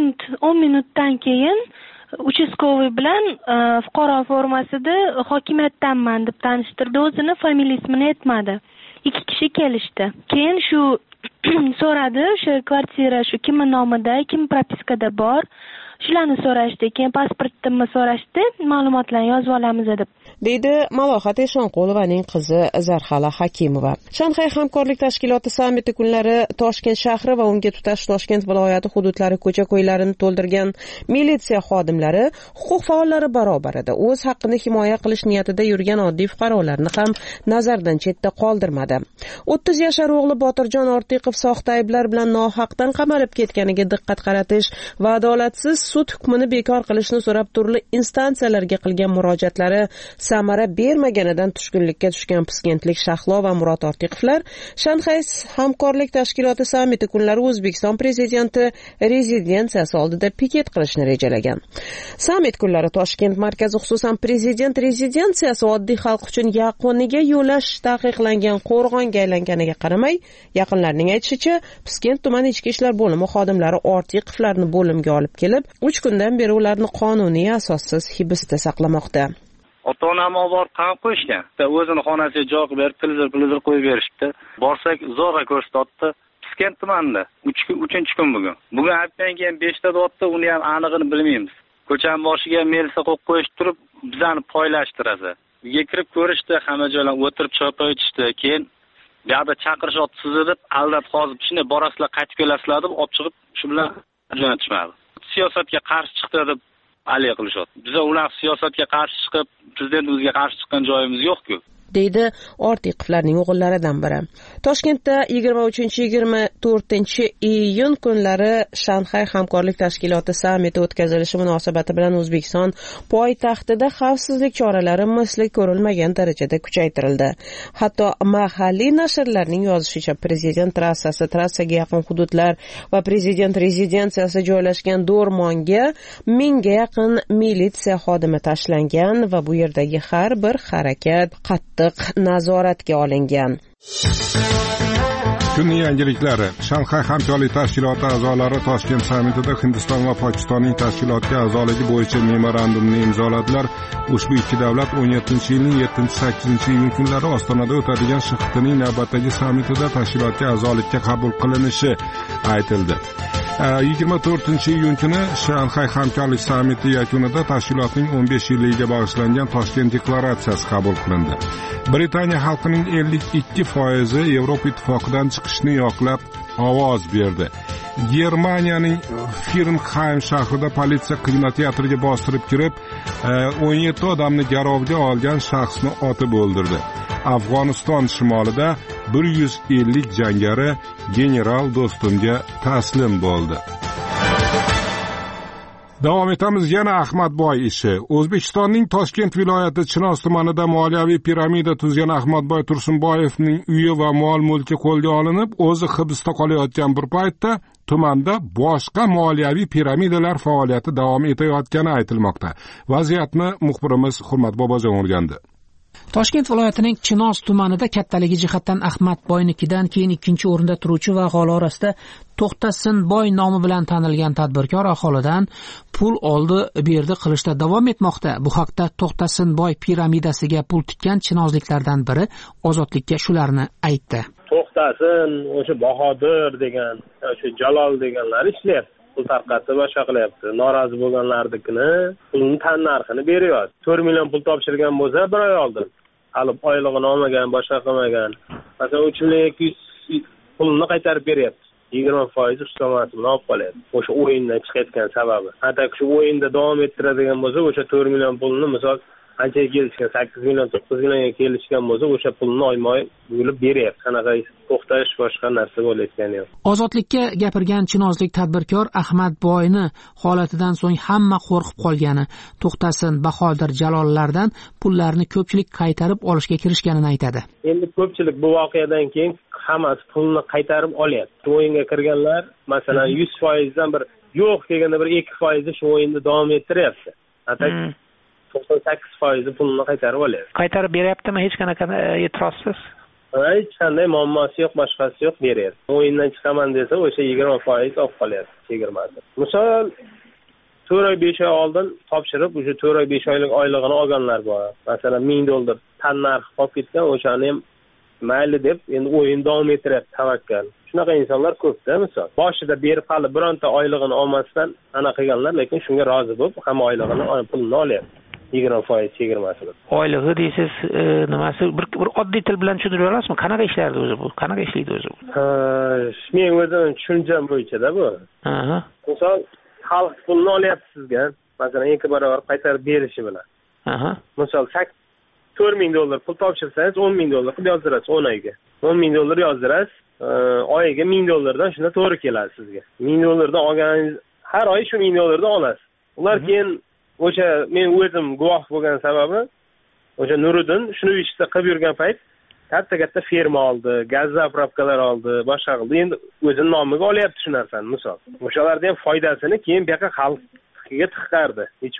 10 minutdan keyin uchastkovoy bilan fuqaro formasida hokimiyatdanman deb tanishtirdi. O'zini familiyasini aytmadi. 2 kishi kelishdi. Keyin shu so'radi, o'sha kvartira shu kimning nomida, kim propiskada bor. Shularni so'rashdi, keyin pasportimni so'rashdi, ma'lumotlarni yozib olamiz deb. deydi Malohat Eshonqulovaning qizi Zarxala Hakimova. Shanxay hamkorlik tashkiloti sammiti kunlari Toshkent shahri va unga tutash Toshkent viloyati hududlari ko'cha-ko'ylarini to'ldirgan militsiya xodimlari huquq faollari barobarida o'z haqqini himoya qilish niyatida yurgan oddiy fuqarolarni ham nazardan chetda qoldirmadi. 30 yashar o'g'li Botirjon Ortiqov soxta ayblar bilan nohaqdan qamalib ketganiga diqqat qaratish va adolatsiz sud hukmini bekor qilishni so'rab turli instansiyalarga qilgan murojaatlari samara bermaganidan tushkunlikka tushgan Piskentlik Shahlo va Murod Ortiqovlar Shanxay hamkorlik tashkiloti sammiti kunlari O'zbekiston prezidenti rezidensiyasi oldida piket qilishni rejalagan. Sammit kunlari Toshkent markazi, xususan prezident rezidensiyasi oddiy xalq uchun yaqiniga yo'lash taqiqlangan qo'rg'onga aylanganiga qaramay, yaqinlarning aytishicha, Piskent tuman ichki ishlar bo'limi xodimlari Ortiqovlarni bo'limga olib kelib, 3 kundan beri ularni qonuniy asossiz hibsda saqlamoqda. Ota-onam olib borib qamab qo'yishgan. O'zini xonasiga joy berib, pilizir qo'yib berishdi. Borsak, zo'rg'a ko'rsatdi. Piskent tumanida 3-kun bugun. Bugun aytgan keyin 5ta deyapti, uni ham aniqini bilmaymiz. Ko'chaning boshiga melisa qo'yib qo'yish turib, bizani poylashtiradi. Uyga kirib ko'rishdi, hamma joylar o'tirib choy ichishdi. Keyin bu yerda chaqirishyapti sizni deb aldab hozir shunday borasizlar, qaytib kelasizlar deb olib chiqib, shu bilan jo'natishmadi. Siyosatga qarshi chiqdi deb aliy qilishyapti. Biz ular siyosatga qarshi chiqib, prezidentimizga qarshi chiqqan joyimiz yo'q-ku, deydi Ortiqovlarning o'g'illaridan biri. Toshkentda 23-24 iyun kunlari Shanxay hamkorlik tashkiloti sammiti o'tkazilishi munosabati bilan O'zbekiston poytaxtida xavfsizlik choralari misli ko'rilmagan darajada kuchaytirildi. Hatto mahalliy nashrlarning yozishicha prezident trassasi, trassaga yaqin hududlar va prezident rezidensiyasi joylashgan Do'rmonga 1000 ga yaqin militsiya xodimi tashlangan va bu yerdagi har bir harakat qattiq nazoratga olingan. Kunning yangiliklari. Shanxay hamkorlik tashkiloti a'zolari Toshkent sammitida Hindiston va Pokistonning tashkilotga a'zoligi bo'yicha memorandumni imzoladilar. Ushbu ikki davlat 17-yilning 7-8-iyun kunlari Ostonada o'tadigan SHXTning navbatdagi sammitida tashkilotga a'zolikka qabul qilinishi aytildi. 24-iyun kuni Shanxay hamkorlik sammiti yakunida tashkilotning 15 yilligiga bag'ishlangan Toshkent deklaratsiyasi qabul qilindi. Britaniya xalqining 52% Yevropa ittifoqidan chiqishni yoqlab ovoz berdi. Germaniyaning Firnheim shahrida politsiya kinoteatriga bostirib kirib, 17 odamni garovga olgan shaxsni otib o'ldirdi. Afg'oniston shimolida 150 jangari general Do'stumga taslim bo'ldi. Davom etamiz. Yana Ahmadboy ishi. O'zbekistonning Toshkent viloyati Chinoz tumanida moliyaviy piramida tuzgan Ahmadboy Tursunboyevning uyi va mol-mulki qo'lga olinib, o'zi hibsda qolayotgan bir paytda tumanda boshqa moliyaviy piramidalar faoliyati davom etayotgani aytilmoqda. Vaziyatni muxbirimiz Hurmat Bobojon o'rgandi. Toshkent viloyatining Chinoz tumanida kattaligi jihatdan Ahmadboynikidan keyin ikkinchi o'rinda turuvchi va aholi orasida To'xtasinboy nomi bilan tanilgan tadbirkor aholidan pul oldi berdi qilishda davom etmoqda. Bu haqda To'xtasinboy piramidasiga pul tikkan chinozliklardan biri Ozodlikka shularni aytdi. To'xtasin, o'sha Bahodir degan, o'sha Jalol deganlar ishlayapti. Pul tarqatib boshqa qilyapti. Norozi bo'lganlarnikini pulni tan narxini beryapti. 4 million pul topshirgan bo'lsa, bir oy oldin hali oylig'ini olmagan, boshqa qilmagan. Masalan, 3 million 200 pulni qaytarib beryapti. 20% ustamasini olib qolyapti. O'sha o'yindan chiqayotgan sababi. Hatto shu o'yinda davom ettiradigan bo'lsa, o'sha 4 million pulni misol qanchaga kelishgan, 8 million 9 millionga kelishgan bo'lsa, o'sha pulni oyma-oy bo'lib beryapti. Qanaqa to'xtash boshqa narsa bo'layotgani yo'q. Ozodlikka gapirgan chinozlik tadbirkor Ahmadboyni holatidan so'ng hamma qo'rqib qolgani, To'xtasin, Bahodir, Jalollardan pullarni ko'pchilik qaytarib olishga kirishganini aytadi. Endi ko'pchilik bu voqeadan keyin hammasi pulni qaytarib olyapti. O'yinga kirganlar, masalan, 100% dan bir yo'q kelganda bir 2% shu o'yinda davom ettiryapti. Hatta 98% pulni qaytarib olyapti. Qaytarib beryaptimi? Hech qanaqa e'tirozsiz? Hech qanday muammosi yo'q, boshqasi yo'q, beryapti. O'yindan chiqaman desa, o'sha 20% olib qolyapti, chegirmasi. Misol 4 oy 5 oy oldin topshirib, o'sha 4 oy 5 oylik oylig'ini olganlar bor. Masalan, $1000 tan narxi qolib ketgan, o'shani ham mayli deb endi o'yin davom ettiryapti, tavakkal. Shunaqa insonlar ko'pda, misol. Boshida berib hali bironta oylig'ini olmasdan ana qilganlar, lekin shunga rozi bo'lib, hamma oylig'ini, pulini olyapti. 20% chegirmasi. Oylig'i deysiz, nimasi? Bir oddiy til bilan tushuntirib olasizmi? Qanaqa ishlardi o'zi bu? Qanaqa ishlaydi o'zi bu? Men o'zim tushuncham bo'yicha-da bu. Misol, xalq pulni olyapti sizga, masalan, 2 barobar qaytarib berishi bilan. Misol, $4000 pul topshirsangiz, $10,000 qilib yozdirasiz 10 oyga. $10,000 yozdirasiz, oyiga $1000 dan shunda to'g'ri keladi sizga. $1000 dan olganingiz har oy shu $1000 olasiz. Ular keyin o'sha men o'zim guvoh bo'lgan sababi o'sha Nuriddin shuni ishda qilib yurgan payt katta ferma oldi, gaz zapravkalar oldi, boshqa qildi. Endi o'zining nomiga olyapti shu narsani, misol. O'shalardan ham foydasini keyin bu yoqqa xalqqa tiqardi.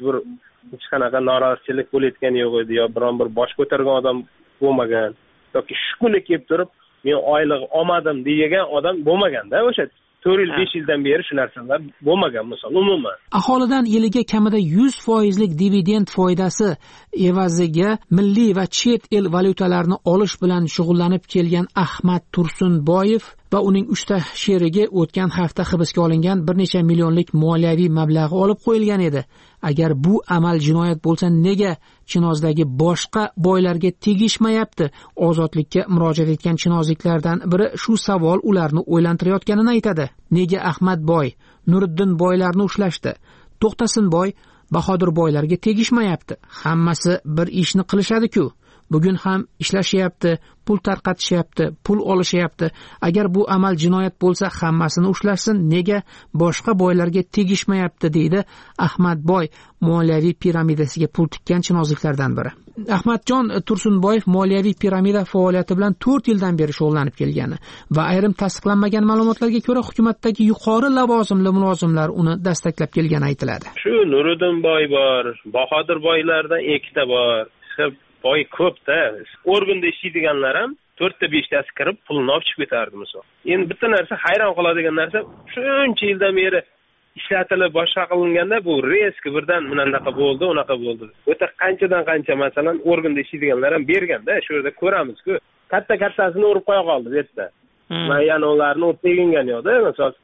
Hech qanaqa norozichilik bo'layotgani yo'q edi, yo biron bir bosh ko'targan odam bo'lmagan yoki shu kuni kelib turib men oylik olmadim degan odam bo'lmagan-da. O'sha 4-5 yildan beri shu narsalar bo'lmagan, misol, umuman. Aholidan yiliga kamida 100% dividend foydasi evaziga milliy va chet el valyutalarini olish bilan shug'ullanib kelgan Ahmad Tursunboyev va uning 3 ta sherigi o'tgan hafta hibsga olingan bir necha millionlik moliyaviy mablag'i olib qo'yilgan edi. Agar bu amal jinoyat bo'lsa, nega Chinozdagi boshqa boylarga tegishmayapti? Ozodlikka murojaat etgan chinozliklardan biri shu savol ularni o'ylantirayotganini aytadi. Nega Ahmadboy, Nuriddin boylarni ushlashdi? To'xtasinboy, Bahodir boylarga tegishmayapti. Hammasi bir ishni qilishadi-ku. Bugun ham ishlashyapti, pul tarqatishyapti, pul olishyapti. Agar bu amal jinoyat bo'lsa, hammasini ushlashsin, nega boshqa boylarga tegishmayapti, deydi Ahmadboy, moliyaviy piramidasiga pul tikkan chinozliklardan biri. Ahmadjon Tursunboyev moliyaviy piramida faoliyati bilan 4 yildan beri shug'ullanib kelgani va ayrim tasdiqlanmagan ma'lumotlarga ko'ra hukumatdagi yuqori lavozimli mulozimlar uni dastaklab kelgani aytiladi. Shu Nuriddin boy bor, Bahodir boylardan 2 ta bor. Boy ko'pda. Organda ishlaydiganlar ham 4-5 tasi kirib pulni olib chiqib ketardi, misol. Endi bitta narsa hayron qoladigan narsa, shuncha yildan beri ishlatilib boshqa qilinganda bu reski birdan bunaqa bo'ldi, unaqa bo'ldi. O'ta qanchadan qancha masalan organda ishlaydiganlar ham berganda, shu yerda ko'ramiz-ku. Kattasini urib qo'ya qoldi bu yerda. Va yana ularni tegingani yo'qda, misol.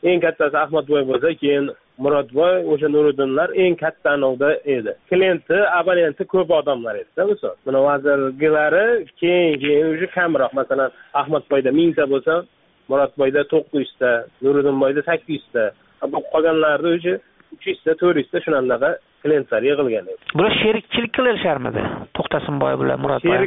eng kattasi Ahmadboy bo'lsa, keyin Murodboy, o'sha Nuriddinlar eng katta anovda edi. Klienti, abonenti ko'p odamlar edi-da, misol. Mana vazirgilari keyin o'sha kamroq. Masalan, Ahmadboyda 1000 ta bo'lsa, Murodboyda 900 ta, Nuriddinboyda 800 ta. Bu qolganlarni o'sha 300 ta, 400 ta shunaqa klientlar yig'ilgan edi. Bular sherikchilik qilisharmidi? To'xtasinboy bilan Murodboy.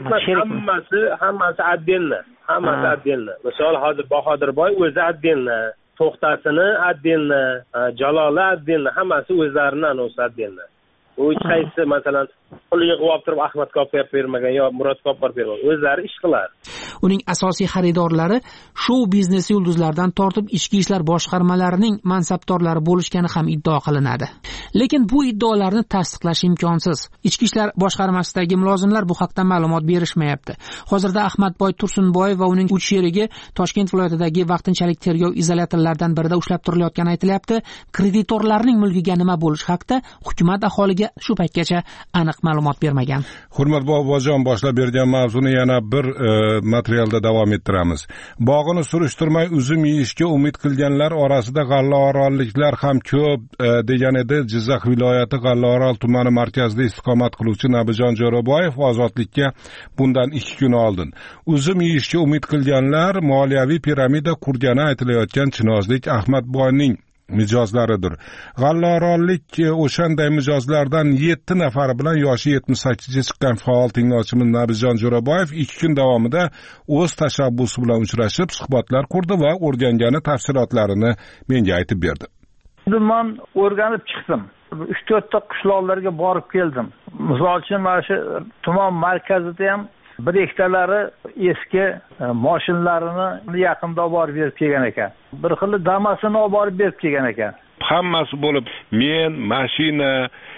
Hammasi отдельно. Hammasi отдельно. Misol hozir Bahodirboy o'zi отдельно. To'xtasini отдельно, Jaloli отдельно, hammasi o'zlarining anosi отдельно. U hech qaysi masalan pul yig'ib olib turib Ahmad Kopar bermagan yo Murod Kopar bermagan, o'zlari ish qiladi. Uning asosiy xaridorlari shou biznes yulduzlaridan tortib ichki ishlar boshqarmalarining mansabdorlari bo'lishgani ham iddao qilinadi. Lekin bu iddaolarni tasdiqlash imkonsiz. Ichki ishlar boshqarmasidagi mulozimlar bu haqda ma'lumot berishmayapti. Hozirda Ahmadboy Tursunboyev va uning 3 sherigi Toshkent viloyatidagi vaqtinchalik tergov izolyatorlaridan birida ushlab turilayotgani aytilyapti. Kreditorlarning mulkiga nima bo'lishi haqida hukumat aholiga shu paytgacha aniq ma'lumot bermagan. Hurmat bobojon, boshlab bergan mavzuni yana bir materialda davom ettiramiz. Bog'ini surishtirmay uzum yeyishga umid qilganlar orasida g'allaorolliklar ham ko'p degan edi Jizzax viloyati G'allaorol tumani markazida istiqomat qiluvchi Nabijon Jo'raboyev Ozodlikka bundan 2 kun oldin. Uzum yeyishga umid qilganlar moliyaviy piramida qurgani aytilayotgan Chinozlik Ahmadboyning mijozlaridir. G'allaorollik o'shanday mijozlardan 7 nafari bilan yoshi 78 ga chiqqan faol tinglovchimiz Nabijon Jo'raboyev 2 kun davomida o'z tashabbusi bilan uchrashib, suhbatlar qurdi va o'rgangani tafsilotlarini menga aytib berdi. Men o'rganib chiqdim. 3-4 ta qishloqlarga borib keldim. Misol uchun mana shu tuman markazida ham bir ektalari eski mashinalarini yaqinda olib borib berib kelgan ekan. Bir xil damasini olib borib berib kelgan ekan. Hammasi bo'lib, men mashina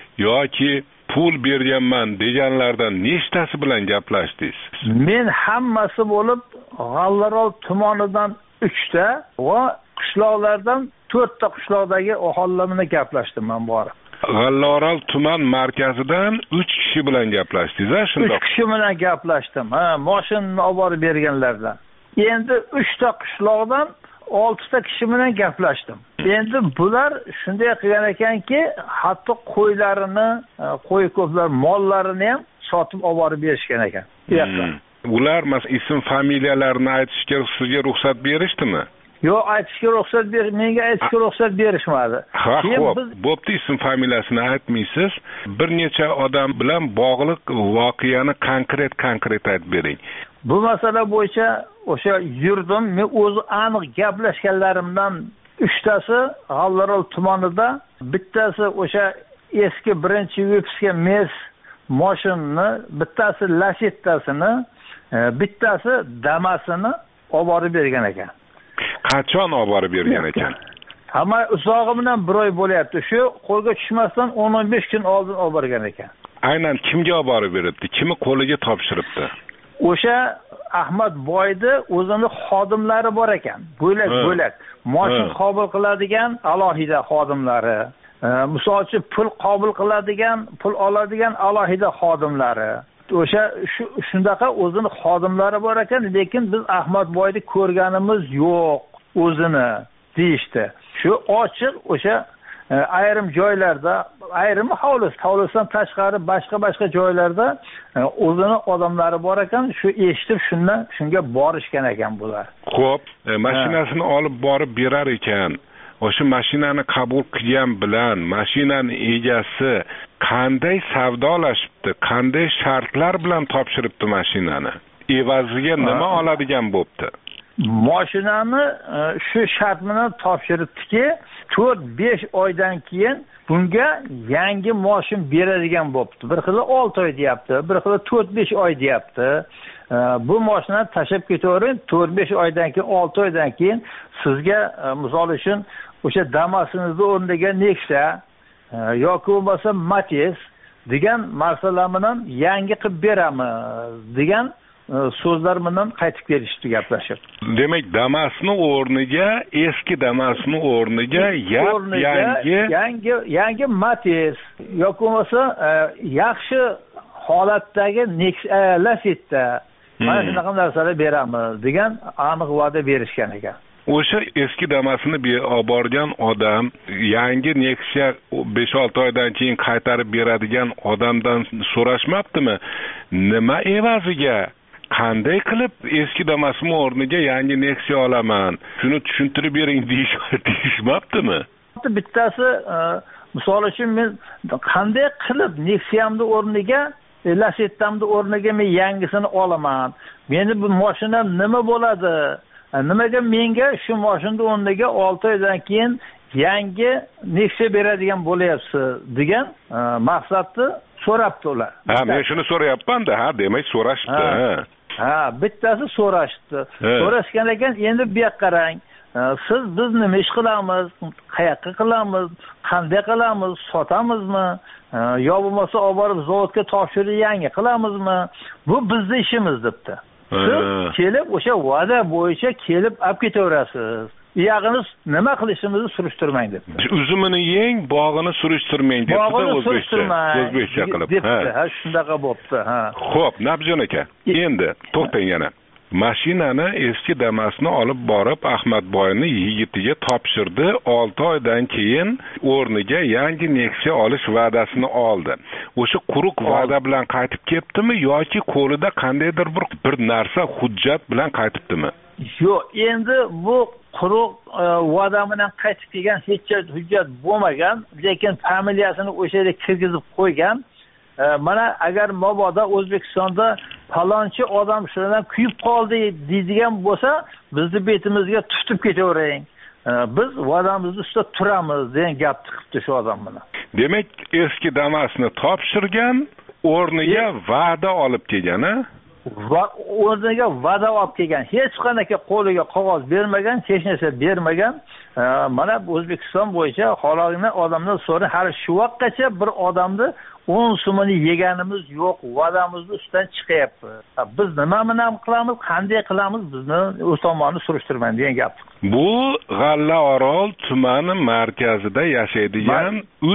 yoki pul berganman deganlardan nechtasi bilan gaplashdingiz? Men hammasi bo'lib G'allaorol tumanidan 3 ta va qishloqlardan 4 ta qishloqdagi aholilar bilan gaplashdim men borib. G'allaorol tuman markazidan 3 kishi bilan gaplashdingiz, ha, shunday? 3 kishi bilan gaplashdim. Mashinani olib borib berganlardan. Endi 3 ta qishloqdan 6 ta kishi bilan gaplashdim. Endi bular shunday qilgan ekanki, hatto qo'ylarini, qo'y ko'plar mollarini ham sotib olib borib berishgan ekan. Ular ism familiyalarini aytishga sizga ruxsat berishdimi? Yo'q, aytishga ruxsat menga aytishga ruxsat berishmadi. Xo'p, bo'pti, ism familiyasini aytmaysiz. Bir necha odam bilan bog'liq voqeani konkret aytib bering. Bu masala bo'yicha o'sha yurdim, men o'zi aniq gaplashganlarimdan 3 tasi G'allaorol tumanida, bittasi o'sha eski birinchi Vipsga mes mashinani, bittasi Lacettasini, bittasi Damasini olib borib bergan ekan. Qachon olib borib bergan ekan? Hamma uzog'i bilan 1 oy bo'lyapti. Shu qo'lga tushmasdan 10-15 kun oldin olib borgan ekan. Aynan kimga olib borib beribdi? Kimi qo'liga topshiribdi? O'sha Ahmadboyni o'zini xodimlari bor ekan. Bo'lak. Mashin qabul qiladigan alohida xodimlari. Misol uchun pul qabul qiladigan, pul oladigan alohida xodimlari. O'sha shundaqa o'zini xodimlari bor ekan, lekin biz Ahmadboyni ko'rganimiz yo'q o'zini deyishdi. Shu ochiq o'sha ayrim joylarda, ayrim hovlisidan tashqari boshqa joylarda o'zini odamlari bor ekan, shu eshitib shunga borishgan ekan bular. Xo'p, mashinasini olib borib berar ekan. O'sha mashinani qabul qilgan bilan mashinani egasi qanday savdolashibdi, qanday shartlar bilan topshiribdi mashinani? Evaziga nima oladigan bo'pti? Mashinani shu shart bilan topshiribdiki, 4-5 oydan keyin bunga yangi mashin beradigan bo'pti. Bir xil 6 oy deyapti, bir xil 4-5 oy deyapti. Bu mashinani tashab ketavering, 4-5 oydan keyin, 6 oydan keyin sizga misol uchun o'sha Damas'ingizni o'rniga Nexia yoki bo'lmasa Matiz degan narsalar bilan yangi qilib beramiz degan so'zlar bilan qaytib kelishdi gaplashib. Demak, Damas'ning o'rniga, eski Damas'ning o'rniga yangi Matiz yoki bo'lmasa yaxshi holatdagi Lacetta mana shunaqa narsalar beramiz degan aniq va'da berishgan ekan. o'sha eski Damas'ini olib borgan odam yangi Nexia 5-6 oydan keyin qaytarib beradigan odamdan so'rashmabdimi? Nima evaziga qanday qilib eski Damas'ning o'rniga yangi Nexia olaman? Shuni tushuntirib bering deyishmabdimi? Bittasi misol uchun men qanday qilib Nexia'mni o'rniga Lacette'mni o'rniga men yangisini olaman? Meni bu mashinam nima bo'ladi? Nimaga menga shu mashinani o'rniga 6 oydan keyin yangi Nexia beradigan bo'layapsiz degan maqsadni so'rabdi ular. Ha, men shuni so'rayapman-da, ha, demak so'rashdi. Ha, bittasi so'rashdi. So'rashgan ekan, endi bu yoqqa qarang. Siz biz nima ish qilamiz? Qayoqqa qilamiz? Qanday qilamiz? Sotamizmi? Yo bo'lmasa olib borib zavodga topshirib yangi qilamizmi? Bu bizning ishimiz debdi. Siz kelib o'sha va'da bo'yicha kelib olib ketaverasiz. Iyag'ini nima qilishimizni surishtirmang debdi. Uzumini yeng, bog'ini surishtirmang debdi o'zbekcha qilib. Ha, shundaqa bo'pti. Ha. Xo'p, Nabjon aka, endi to'xtang yana. Mashinani eski Damas'ni olib borib Ahmadboyni yigitiga topshirdi. 6 oydan keyin o'rniga yangi Nexia olish va'dasini oldi. O'sha quruq va'da bilan qaytib ketdimi yoki qo'lida qandaydir bir narsa hujjat bilan qaytibdimi? Yo'q, endi bu quruq va'da bilan qaytib kelgan hech hujjat bo'lmagan, lekin familiyasini o'sha yerga kirgizib qo'ygan. Mana agar mabodo O'zbekistonda falonchi odam shundan kuyib qoldi deydigan bo'lsa, bizni betimizga tutib ketavering. Biz va'damizni ustida turamiz degan gapni qilibdi shu odam bilan. Demak, eski Damas'ni topshirgan, o'rniga va'da olib kelgan-a? Va o'rniga va'da olib kelgan. Hech qanday qo'liga qog'oz bermagan, hech narsa bermagan. Mana O'zbekiston bo'yicha xohlagan odamdan so'ra hali shu vaqtgacha bir odamni 10 so'mini yeganimiz yo'q, va'damizni ustidan chiqyapti. Biz nima bilan qilamiz, qanday qilamiz, bizni o'tomonni surishtirmang degan gap. Bu G'allaorol tumani markazida yashaydigan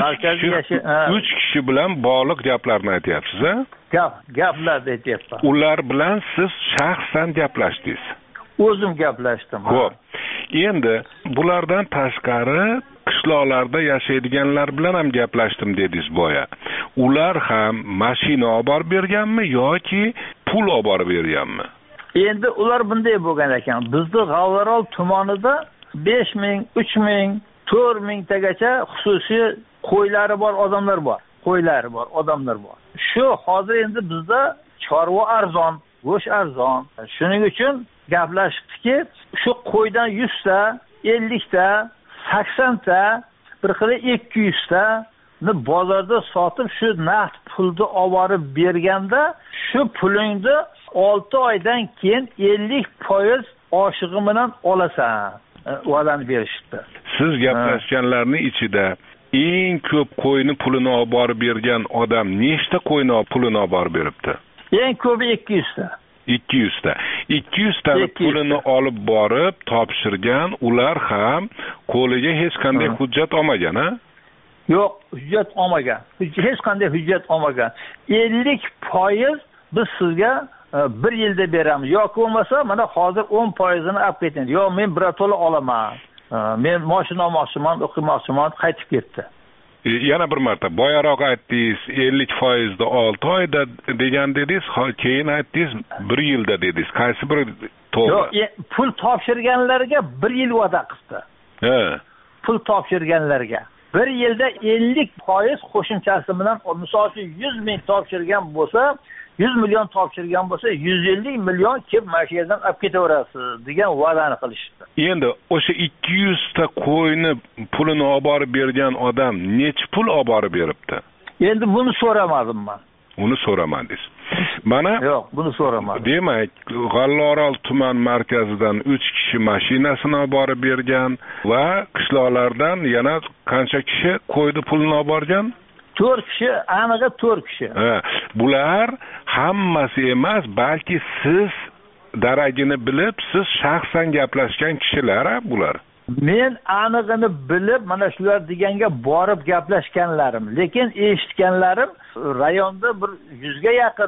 3 kishi bilan bog'liq gaplarni aytyapsiz-a? Gaplarni aytyapman. Ular bilan siz shaxsan gaplashdingiz. O'zim gaplashdim. Xo'p. Endi bulardan tashqari qishloqlarda yashaydiganlar bilan ham gaplashdim dedingiz boya. Ular ham mashina olib borib berganmi yoki pul olib borib berganmi? Endi ular bunday bo'lgan ekan. Bizning G'allaorol tumanida 5000, 3000, 4000 tagacha xususiy qo'ylari bor odamlar bor. Shu hozir endi bizda chorva arzon, go'sht arzon. Shuning uchun gaplashibdiki, shu qo'ydan 100 ta, 50 ta, 80 ta, bir xili 200 ta bozorda sotib shu naqd pulni olib borib berganda, shu pulingni 6 oydan keyin 50% oshig'i bilan olasan. Va'dani berishdi. Siz gaplashganlarning ichida eng ko'p qo'yni pulini olib borib bergan odam nechta qo'yni pulini olib borib beribdi? Eng ko'pi 200 ta. 200 ta. 200 ta pulini olib borib topshirgan, ular ham qo'liga hech qanday hujjat olmagan, ha? Yo'q, hujjat olmagan. Hech qanday hujjat olmagan. 50% biz sizga 1 yilda beramiz. Yoki bo'lmasa, mana hozir 10%ni olib keting. Yo'q, men birato'la olaman. Men mashina olmoqchiman, o'qimoqchiman, qaytib ketdi. Yana bir marta boyaroq aytdingiz 50% da 6 oyda degan dedingiz, keyin aytdingiz 1 yilda dedingiz. Qaysi biri to'g'ri? Yo'q, pul topshirganlarga 1 yil va'da qildi. Pul topshirganlarga 1 yilda 50% qo'shimchasi bilan, misol uchun 100 ming topshirgan bo'lsa, 100 million topshirgan bo'lsa, 150 million kelib mashindan olib ketaverasiz degan va'dani qilishdi. Endi o'sha 200 ta qo'yni pulini olib borib bergan odam necha pul olib borib beribdi? Endi buni so'ramadim men. Uni so'ramadingiz. Mana yo'q, buni so'ramadim. Demak, G'allaorol tuman markazidan 3 kishi mashinasini olib borib bergan va qishloqlardan yana qancha kishi qo'yni pulini olib borgan? 4 kishi, aniqi 4 kishi. Bular hammasi emas, balki siz darajini bilib, siz shaxsan gaplashgan kishilar bular. Men aniqini bilib, mana shular deganga borib gaplashganlarim, lekin eshitganlarim rayonda bir 100 ga yaqin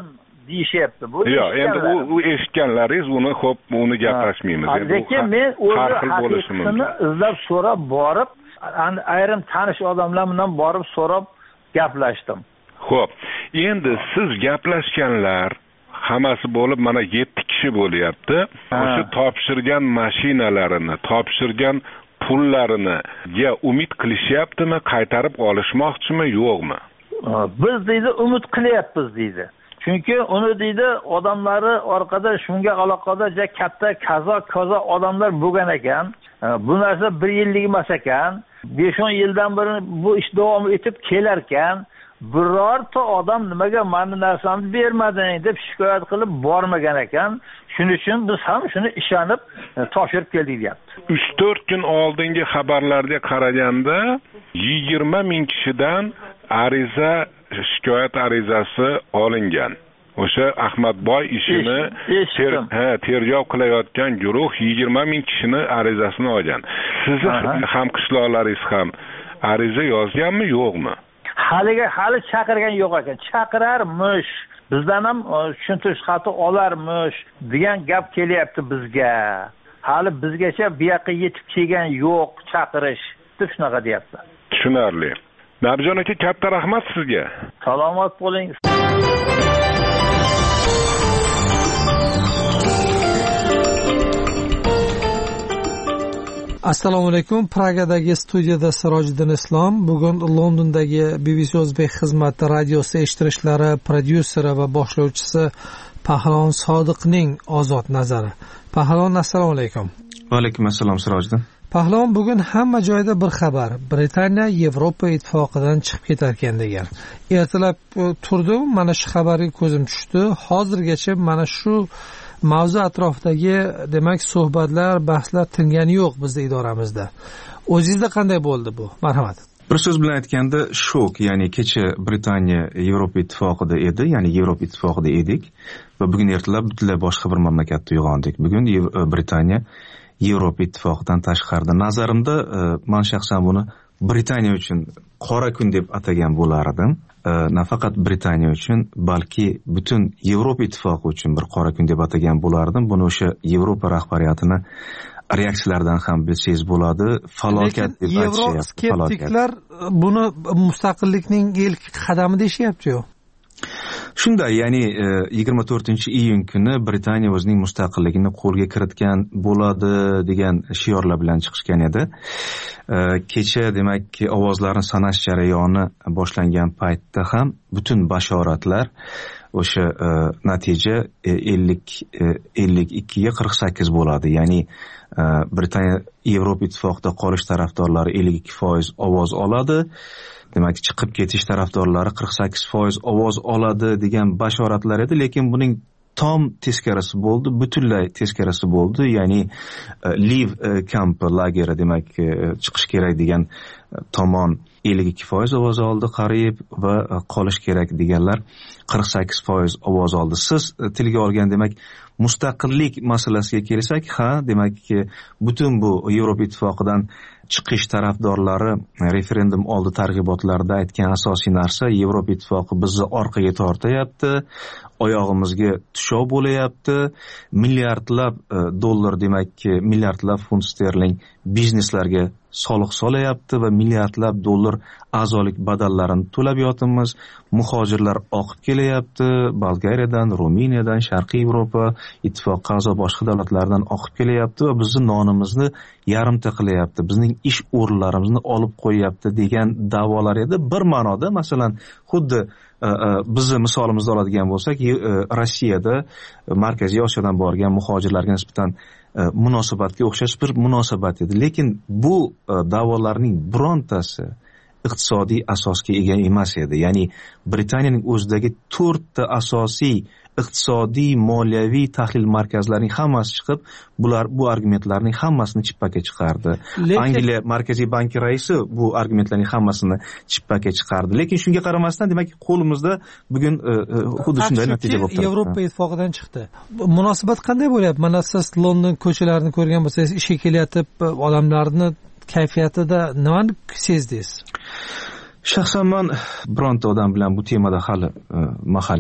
deyishyapti. Bu yo'q, endi u eshitganlaringiz, uni gaplashmaymiz. Lekin men o'zi haqiqatini izlab so'rab borib, ayrim tanish odamlar bilan borib so'rab gaplashdim. Xo'p, endi siz gaplashganlar hammasi bo'lib mana 7 kishi bo'lyapti. O'sha topshirgan mashinalarini, topshirgan pullarini umid qilishyaptimi, qaytarib olishmoqchimi, yo'qmi? Biz deydi umid qilyapmiz deydi. Chunki uni deydi odamlari orqada shunga aloqador katta kaza odamlar bo'lgan ekan. Bu narsa 1 yillik emas ekan. 5-10 yildan beri bu ish davom etib kelar ekan. Birorta odam nimaga meni narsamni bermading deb shikoyat qilib bormagan ekan. Shuning uchun biz ham shuni ishonib topshirib keldik deyapti. 3-4 kun oldingi xabarlarga qaraganda 20 ming kishidan shikoyat arizasi olingan. O'sha Ahmadboy ishini tergov qilayotgan guruh 20 ming kishini arizasini olgan. Sizni ham qishloqlaringiz ham ariza yozganmi, yo'qmi? Hali chaqirgan yo'q ekan. Chaqirarmish, bizdan ham tushuntirish xati olarmish degan gap kelyapti bizga. Hali bizgacha bu yoqqa yetib kelgan yo'q chaqirish deb shunaqa deyapti. Tushunarli. Nabjon aka, katta rahmat sizga. Salomat bo'ling. Assalomu alaykum. Pragadagi studiyada Sirojiddin Islom. Bugun Londondagi BBC O'zbek xizmati radiosi eshittirishlari prodyuseri va boshlovchisi Pahlon Sodiqning ozod nazari. Pahlon, assalomu alaykum. Va alaykum assalom Sirojiddin. Pahlon, bugun hamma joyda bir xabar. Britaniya Yevropa ittifoqidan chiqib ketar ekan degan. Ertalab turdim, mana shu xabarga ko'zim tushdi. Hozirgacha mana shu mavzu atrofidagi demak suhbatlar, bahslar tingani yo'q bizning idoramizda. O'zingizda qanday bo'ldi bu? Marhamat. Bir so'z bilan aytganda shok, ya'ni kecha Britaniya Yevropa ittifoqida edi, ya'ni Yevropa ittifoqida edik va bugun ertalab butunlay boshqa bir mamlakatda uyg'ondik. Bugun Britaniya Yevropa ittifoqidan tashqarida. Nazarimda men shaxsan buni Britaniya uchun qora kun deb atagan bo'lardim. Nafaqat Britaniya uchun, balki butun Yevropa ittifoqi uchun bir qora kun deb atagan bo'lardim. Buni o'sha Yevropa rahbariyatini reaksiyalaridan ham bilsangiz bo'ladi. Falokat deb aytishyapti. Yevroskeptiklar buni mustaqillikning ilk qadami deyishyapti-ku. Shunday, ya'ni 24-iyun kuni Britaniya o'zining mustaqilligini qo'lga kiritgan bo'ladi degan shiorlar bilan chiqishgan edi. Kecha demak ovozlarni sanash jarayoni boshlangan paytda ham butun bashoratlar o'sha natija 52 ga 48 bo'ladi. Ya'ni Britaniya Yevropa ittifoqida qolish tarafdorlari 52% ovoz oladi. Demak, chiqib ketish tarafdorlari 48% ovoz oladi degan bashoratlar edi, lekin buning tom teskarisi bo'ldi, butunlay teskarisi bo'ldi. Ya'ni leave camp lageri, demak chiqish kerak degan tomon 52% ovoz oldi qariyb va qolish kerak deganlar 48% ovoz oldi. Siz tilga olgan demak mustaqillik masalasiga kelsak, demak butun bu Yevropa ittifoqidan chiqish tarafdorlari referendum oldi targ'ibotlarida aytgan asosiy narsa Yevropa ittifoqi bizni orqaga tortayapti, oyog'imizga tushov bo'layapti, milliardlab dollar, demak milliardlab funt sterling bizneslarga soliq solayapti va milliardlab dollar a'zolik badallarini to'lab yotibmiz. Muhojirlar oqib kelayapti, Bolgariyadan, Ruminiyadan, Sharqiy Yevropa ittifoqqa a'zo boshqa davlatlardan oqib kelayapti va bizni nonimizni yarimta qilyapti, bizning ish o'rinlarimizni olib qo'yyapti degan da'volar edi. Bir ma'noda, masalan, xuddi bizni misolimizni oladigan bo'lsak, Rossiyada Markaziy Osiyodan borgan muhojirlarga nisbatan munosabatga o'xshash bir munosabat edi. Lekin bu da'volarning birontasi iqtisodiy asosga ega emas edi. Ya'ni Britaniyaning o'zidagi 4 ta asosiy iqtisodiy, moliyaviy tahlil markazlarining hammasi chiqib, bu argumentlarning hammasini chippakka chiqardi. Angliya Markaziy banki raisi bu argumentlarning hammasini chippakka chiqardi. Lekin shunga qaramasdan, demak, qo'limizda bugun xuddi shunday natija bo'lib turibdi. Yevropa ittifoqidan chiqdi. Munosabat qanday bo'lyapti? Mana siz London ko'chalarini ko'rgan bo'lsangiz, ishga kelayotib odamlarni kayfiyatida nimani sezdingiz? Shaxsan men bironta odam bilan bu temada hali mahalliy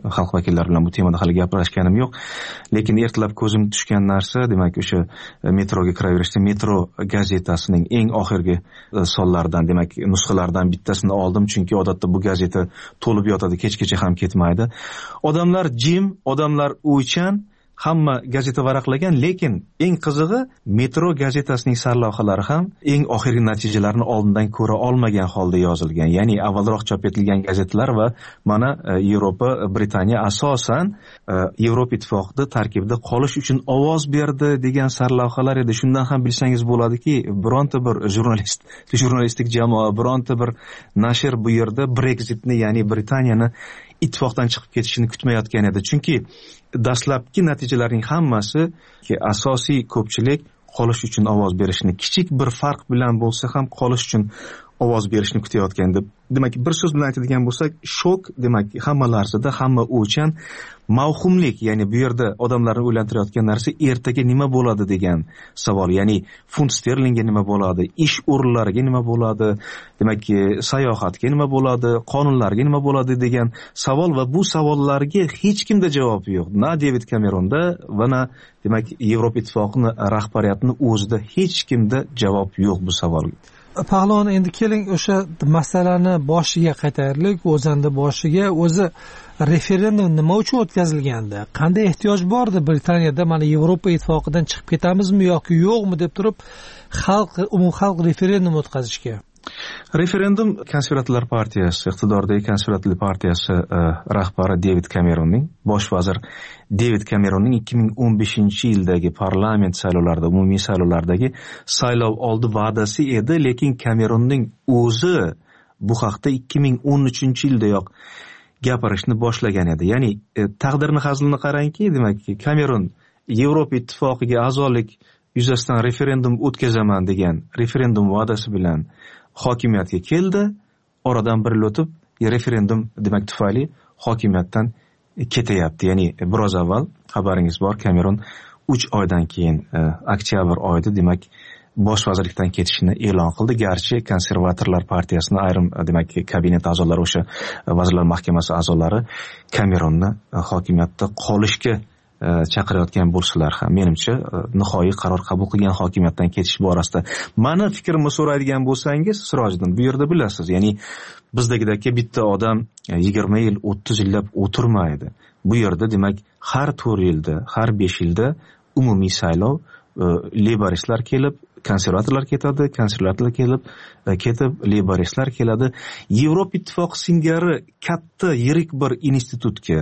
xalq vakillari bilan bu temada hali gaplashganim yo'q, lekin ertalab ko'zim tushgan narsa demak o'sha metroga kiraverishda Metro gazetasining eng oxirgi sonlaridan, demak nusxalardan bittasini oldim, chunki odatda bu gazeta to'lib yotadi, kechgacha ham ketmaydi. Odamlar jim, odamlar o'ychan, hamma gazeta varaqlagan, lekin eng qizig'i Metro gazetasining sarlavhalari ham eng oxirgi natijalarni oldindan ko'ra olmagan holda yozilgan. Ya'ni avvalroq chop etilgan gazetalar va mana Yevropa, Britaniya asosan Yevropa ittifoqida tarkibida qolish uchun ovoz berdi degan sarlavhalar edi. Shundan ham bilsangiz bo'ladiki, bironta bir jurnalistik jamoa, bironta bir nashr bu yerda Brexitni, ya'ni Britaniyani ittifoqdan chiqib ketishini kutmayotgan edi. Chunki dastlabki natijalarning hammasi asosiy ko'pchilik qolish uchun ovoz berishni, kichik bir farq bilan bo'lsa ham qolish uchun ovoz berishni kutayotgandi. Demak, bir so'z bilan aytadigan bo'lsak, shok, demak, hamma larzada, hamma o'ychan, mavhumlik, ya'ni bu yerda odamlarni o'ylantirayotgan narsa ertaga nima bo'ladi degan savol, ya'ni funt sterlingga nima bo'ladi, ish o'rinlariga nima bo'ladi, demak, sayohatga nima bo'ladi, qonunlarga nima bo'ladi degan savol va bu savollarga hech kimda javob yo'q. Na David Cameronda va na demak Yevropa ittifoqining rahbariyatining o'zida hech kimda javob yo'q bu savolga. Pahlavon, endi keling o'sha masalani boshiga qaytaylik, o'zanda boshiga. O'zi referendum nima uchun o'tkazilgandi? Qanday ehtiyoj bordi Britaniyada mana Yevropa ittifoqidan chiqib ketamizmi yoki yo'qmi deb turib umumxalq referendum o'tkazishga? Referendum Konservativlar partiyasi, iqtidordagi Konservativlar partiyasi rahbari David Cameronning, bosh vazir David Cameronning 2015-yildagi parlament saylovlarida, umumiy saylovlardagi saylov oldi va'dasi edi, lekin Cameronning o'zi bu haqda 2013-yildayoq gapirishni boshlagan edi. Ya'ni taqdirni hazilini qarangki, demak Cameron Yevropa ittifoqiga a'zolik yuzasidan referendum o'tkazaman degan referendum va'dasi bilan hokimiyatga keldi. Oradan bir yil o'tib referendum demak tufayli hokimiyatdan ketayapti. Ya'ni biroz avval xabaringiz bor, Cameron 3 oydan keyin oktyabr oyida demak bosh vazirlikdan ketishini e'lon qildi. Garchi Konservatorlar partiyasining ayrim demak kabinet a'zolari, o'sha vazirlar mahkamasi a'zolari Cameronni hokimiyatda qolishga chaqirayotgan bo'lsalar ham, menimcha nihoyiy qaror qabul qilgan hokimiyatdan ketish borasida. Mani fikrimni so'raydigan bo'lsangiz, Sirojiddin, bu yerda bilasiz, ya'ni bizdagidagi bitta odam 20 yil, 30 yillab o'tirmaydi. Bu yerda demak har 4 yilda, har 5 yilda umumiy saylov, laboristlar kelib, konservatorlar ketadi, konservatorlar ketib, laboristlar keladi. Yevropa ittifoqi singari katta yirik bir institutga,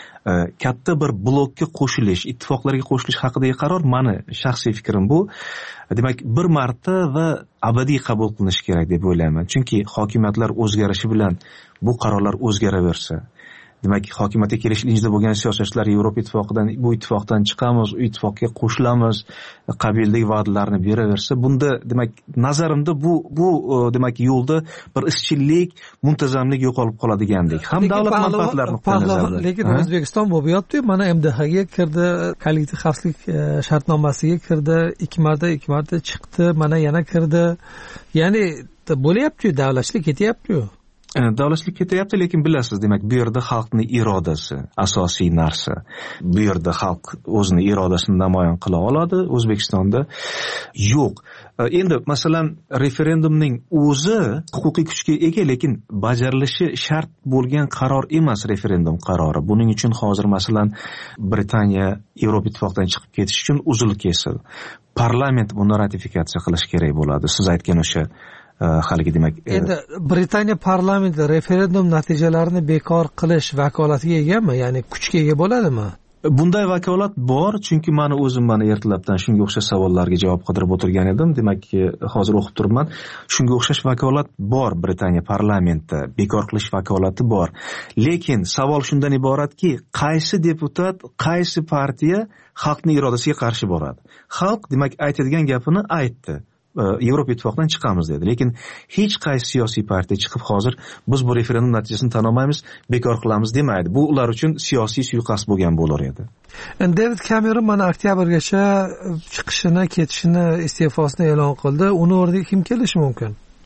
katta bir blokka qo'shilish, ittifoqlarga qo'shilish haqidagi qaror, mani shaxsiy fikrim bu, demak bir marta va abadiy qabul qilinishi kerak deb o'ylayman. Chunki hokimiyatlar o'zgarishi bilan bu qarorlar o'zgaraversa, demak hokimiyatga kelish ilinjida bo'lgan siyosatchilar Yevropa ittifoqidan, bu ittifoqdan chiqamiz, u ittifoqqa qo'shilamiz qabildagi va'dalarni beraversa, bunda demak nazarimda bu demak yo'lda bir izchillik, muntazamlik yo'qolib qoladegandek. Ham davlat manfaatlarini qo'llanadi. Lekin O'zbekiston bu yo'qdi, mana MDHga kirdi, kollektiv xavfsizlik shartnomasiga kirdi, 2 marta chiqdi, mana yana kirdi. Ya'ni bo'lyapti, davlatchilik ketyapti-ku. Davlatchilik ketyapti, lekin bilasiz, demak bu yerda xalqning irodasi asosiy narsa. Bu yerda xalq o'zini irodasini namoyon qila oladi, O'zbekistonda yo'q. Endi masalan referendumning o'zi huquqiy kuchga ega, lekin bajarilishi shart bo'lgan qaror emas referendum qarori. Buning uchun hozir masalan Britaniya Yevropa ittifoqidan chiqib ketish uchun uzil kesil parlament buni ratifikatsiya qilish kerak bo'ladi. Siz aytgan o'sha haligi demak endi Britaniya parlamenti referendum natijalarini bekor qilish vakolatiga egami, ya'ni kuchga ega bo'ladimi? Bunday vakolat bor, chunki meni o'zim ertalabdan shunga o'xshash savollarga javob qidirib o'tirgan edim. Demak, hozir o'qib turibman. Shunga o'xshash vakolat bor Britaniya parlamentida, bekor qilish vakolati bor. Lekin savol shundan iboratki, qaysi deputat, qaysi partiya xalqning irodasiga qarshi boradi? Xalq demak aytadigan gapini aytdi. Yevropa ittifoqidan chiqamiz dedi. Lekin hech qaysi siyosiy partiya chiqib hozir biz bu referendum natijasini tan olmaymiz, bekor qilamiz demaydi. Bu ular uchun siyosiy suiqasd bo'lgan bo'lar edi. David Cameron mana oktyabrgacha chiqishini, ketishini, iste'fosini e'lon qildi. Uni o'rniga kim kelishi mumkin?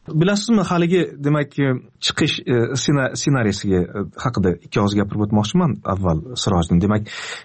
Bilasizmi, haligi demak chiqish ssenariysiga haqida ikki og'iz gapirib o'tmoqchiman avval Sirojdan. Demak,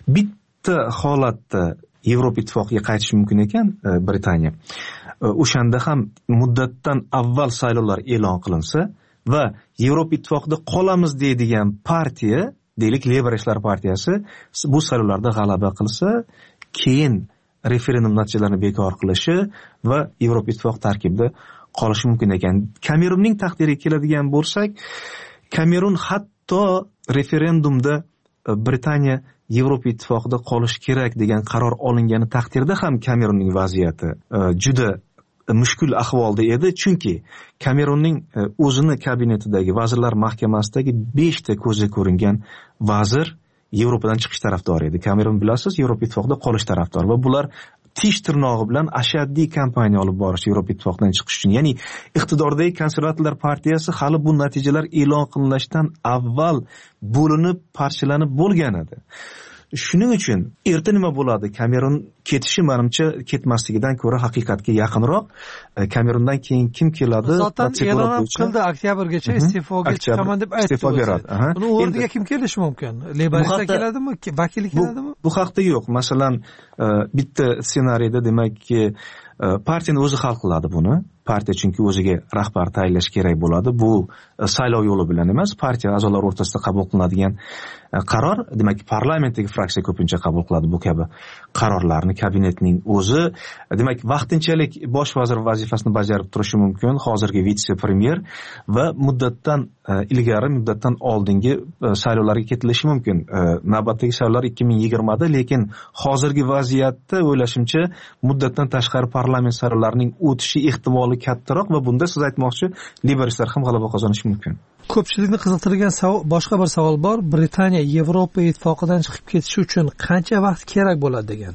bitta holatda Yevropa ittifoqiga qaytishi mumkin ekan Britaniya. O'shanda ham muddatdan avval saylovlar e'lon qilinsa va Yevropa ittifoqida qolamiz deydigan partiya, deylik Labouristlar partiyasi bu saylovlarda g'alaba qilsa, keyin referendum natijalarini bekor qilishi va Yevropa ittifoqi tarkibida qolishi mumkin ekan. Kamerunning taqdiriga keladigan bo'lsak, Kamerun hatto referendumda Britaniya Yevropa ittifoqida qolish kerak degan qaror olingani taqdirda ham Kamerunning vaziyati juda mushkul ahvolda edi, chunki Kamerunning o'zini kabinetidagi vazirlar mahkamasidagi 5 ta ko'zga ko'ringan vazir Yevropadan chiqish tarafdori edi. Kamerun bilasiz, Yevropa ittifoqida qolish tarafdori va bular tish tirnog'i bilan ashaddiy kampaniya olib borish Yevropa ittifoqidan chiqish uchun. Ya'ni iqtidordagi konservatorlar partiyasi hali bu natijalar e'lon qilinishdan avval bo'linib, parchalanib bo'lgan edi. Shuning uchun erta nima bo'ladi? Kamerun ketishi menimcha ketmasligidan ko'ra haqiqatga yaqinroq. Kamerundan keyin kim keladi? Zotan e'lon qildi oktyabrgacha iste'foga chiqaman deb aytdi. Uni o'rniga kim kelishi mumkin? Labouristlar keladimi? Vakili keladimi? Bu haqda yo'q. Masalan, bitta ssenariyda demakki partiyani o'zi hal qiladi buni. Partiya chunki o'ziga rahbar tayinlash kerak bo'ladi. Bu saylov yo'li bilan emas, partiya a'zolari o'rtasida qabul qilinadigan qaror. Demak, parlamentdagi fraksiya ko'pincha qabul qiladi bu kabi qarorlarni. Kabinetning o'zi, demak, vaqtinchalik bosh vazir vazifasini bajarib turishi mumkin, hozirgi vitse-premyer, va muddatdan ilgari, muddatdan oldingi saylovlarga ketilishi mumkin. Navbatdagi saylovlar 2020 da, lekin hozirgi vaziyatda o'ylashimcha muddatdan tashqari parlament saylovlarining o'tishi ehtimoli kattaroq va bunda siz aytmoqchi, Labouristlar ham g'alaba qozonishi mumkin. Ko'pchilikni qiziqtirgan boshqa bir savol bor. Britaniya Yevropa ittifoqidan chiqib ketishi uchun qancha vaqt kerak bo'ladi degan.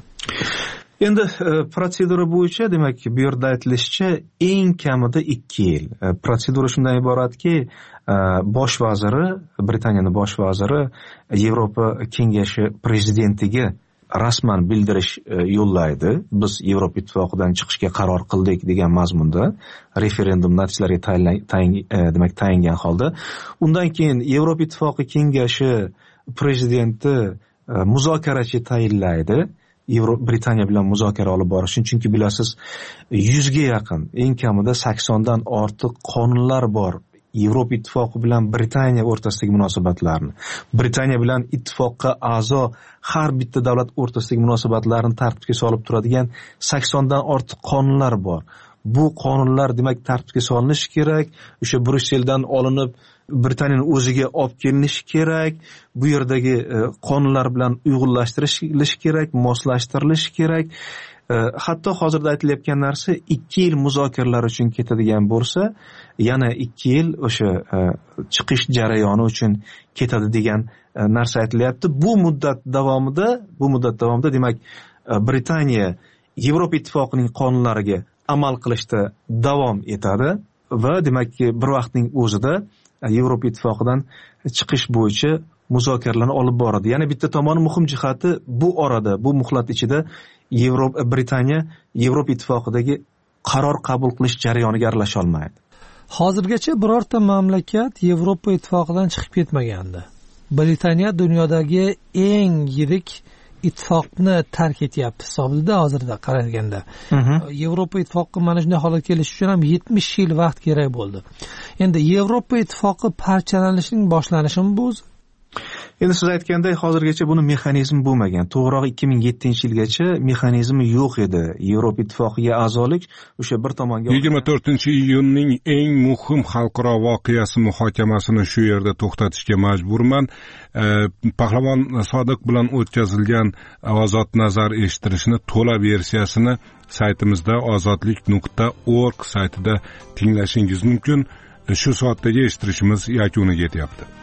Endi protsedura bo'yicha, demak, bu yerda aytilishicha eng kamida 2 yil. Protsedura shundan iboratki, bosh vaziri, Britaniyaning bosh vaziri Yevropa kengashi prezidentiga rasman bildirish yo'llaydi. Biz Yevropa ittifoqidan chiqishga qaror qildik degan mazmunda referendum natijalariga tayingan holda. Undan keyin Yevropa ittifoqi kengashi prezidenti muzokarachi tayinlaydi. Britaniya bilan muzokara olib borish uchun, chunki bilasiz 100 ga yaqin, eng kamida 80 dan ortiq qonunlar bor. Yevropa ittifoqi bilan Britaniya o'rtasidagi munosabatlarni, Britaniya bilan ittifoqqa a'zo har bitta davlat o'rtasidagi munosabatlarni tartibga solib turadigan 80 dan ortiq qonunlar bor. Bu qonunlar demak tartibga solinishi kerak, o'sha Brusseldan olinib Britaniyaning o'ziga olib kelinishi kerak, bu yerdagi qonunlar bilan uyg'unlashtirilishi kerak, moslashtirilishi kerak. Hatto hozirda aytilayotgan narsa 2 yil muzokaralar uchun ketadigan bo'lsa, yana 2 yil o'sha chiqish jarayoni uchun ketadi degan narsa aytilyapti. Bu muddat davomida demak Britaniya Yevropa ittifoqining qonunlariga amal qilishda davom etadi va demak bir vaqtning o'zida Yevropa ittifoqidan chiqish bo'yicha muzokaralarni olib boradi. Yana bitta tomoni muhim jihati, bu orada, bu muhlat ichida Britaniya Yevropa ittifoqidagi qaror qabul qilish jarayoniga aralasha olmaydi. Hozirgacha birorta mamlakat Yevropa ittifoqidan chiqib ketmagandi. Britaniya dunyodagi eng yirik ittifoqni tark etyapti hisobida hozirda qaraganda. Yevropa ittifoqi mana shunday holatga kelish uchun ham 70 yil vaqt kerak bo'ldi. Endi Yevropa ittifoqi parchalanishining boshlanishimi bu o'zi? Endi siz aytganday hozirgacha buni mexanizmi bo'lmagan. To'g'riroq 2007-yilgacha mexanizmi yo'q edi. Yevropa ittifoqiga a'zolik o'sha bir tomonga 24-iyunning eng muhim xalqaro voqeasi muhokamasini shu yerda to'xtatishga majburman. Pahlavon Sodiq bilan o'tkazilgan ozod nazar eshittirishni to'la versiyasini saytimizda ozodlik.org saytida tinglashingiz mumkin. Shu soatdagi eshittirishimiz yakuniga yetyapti.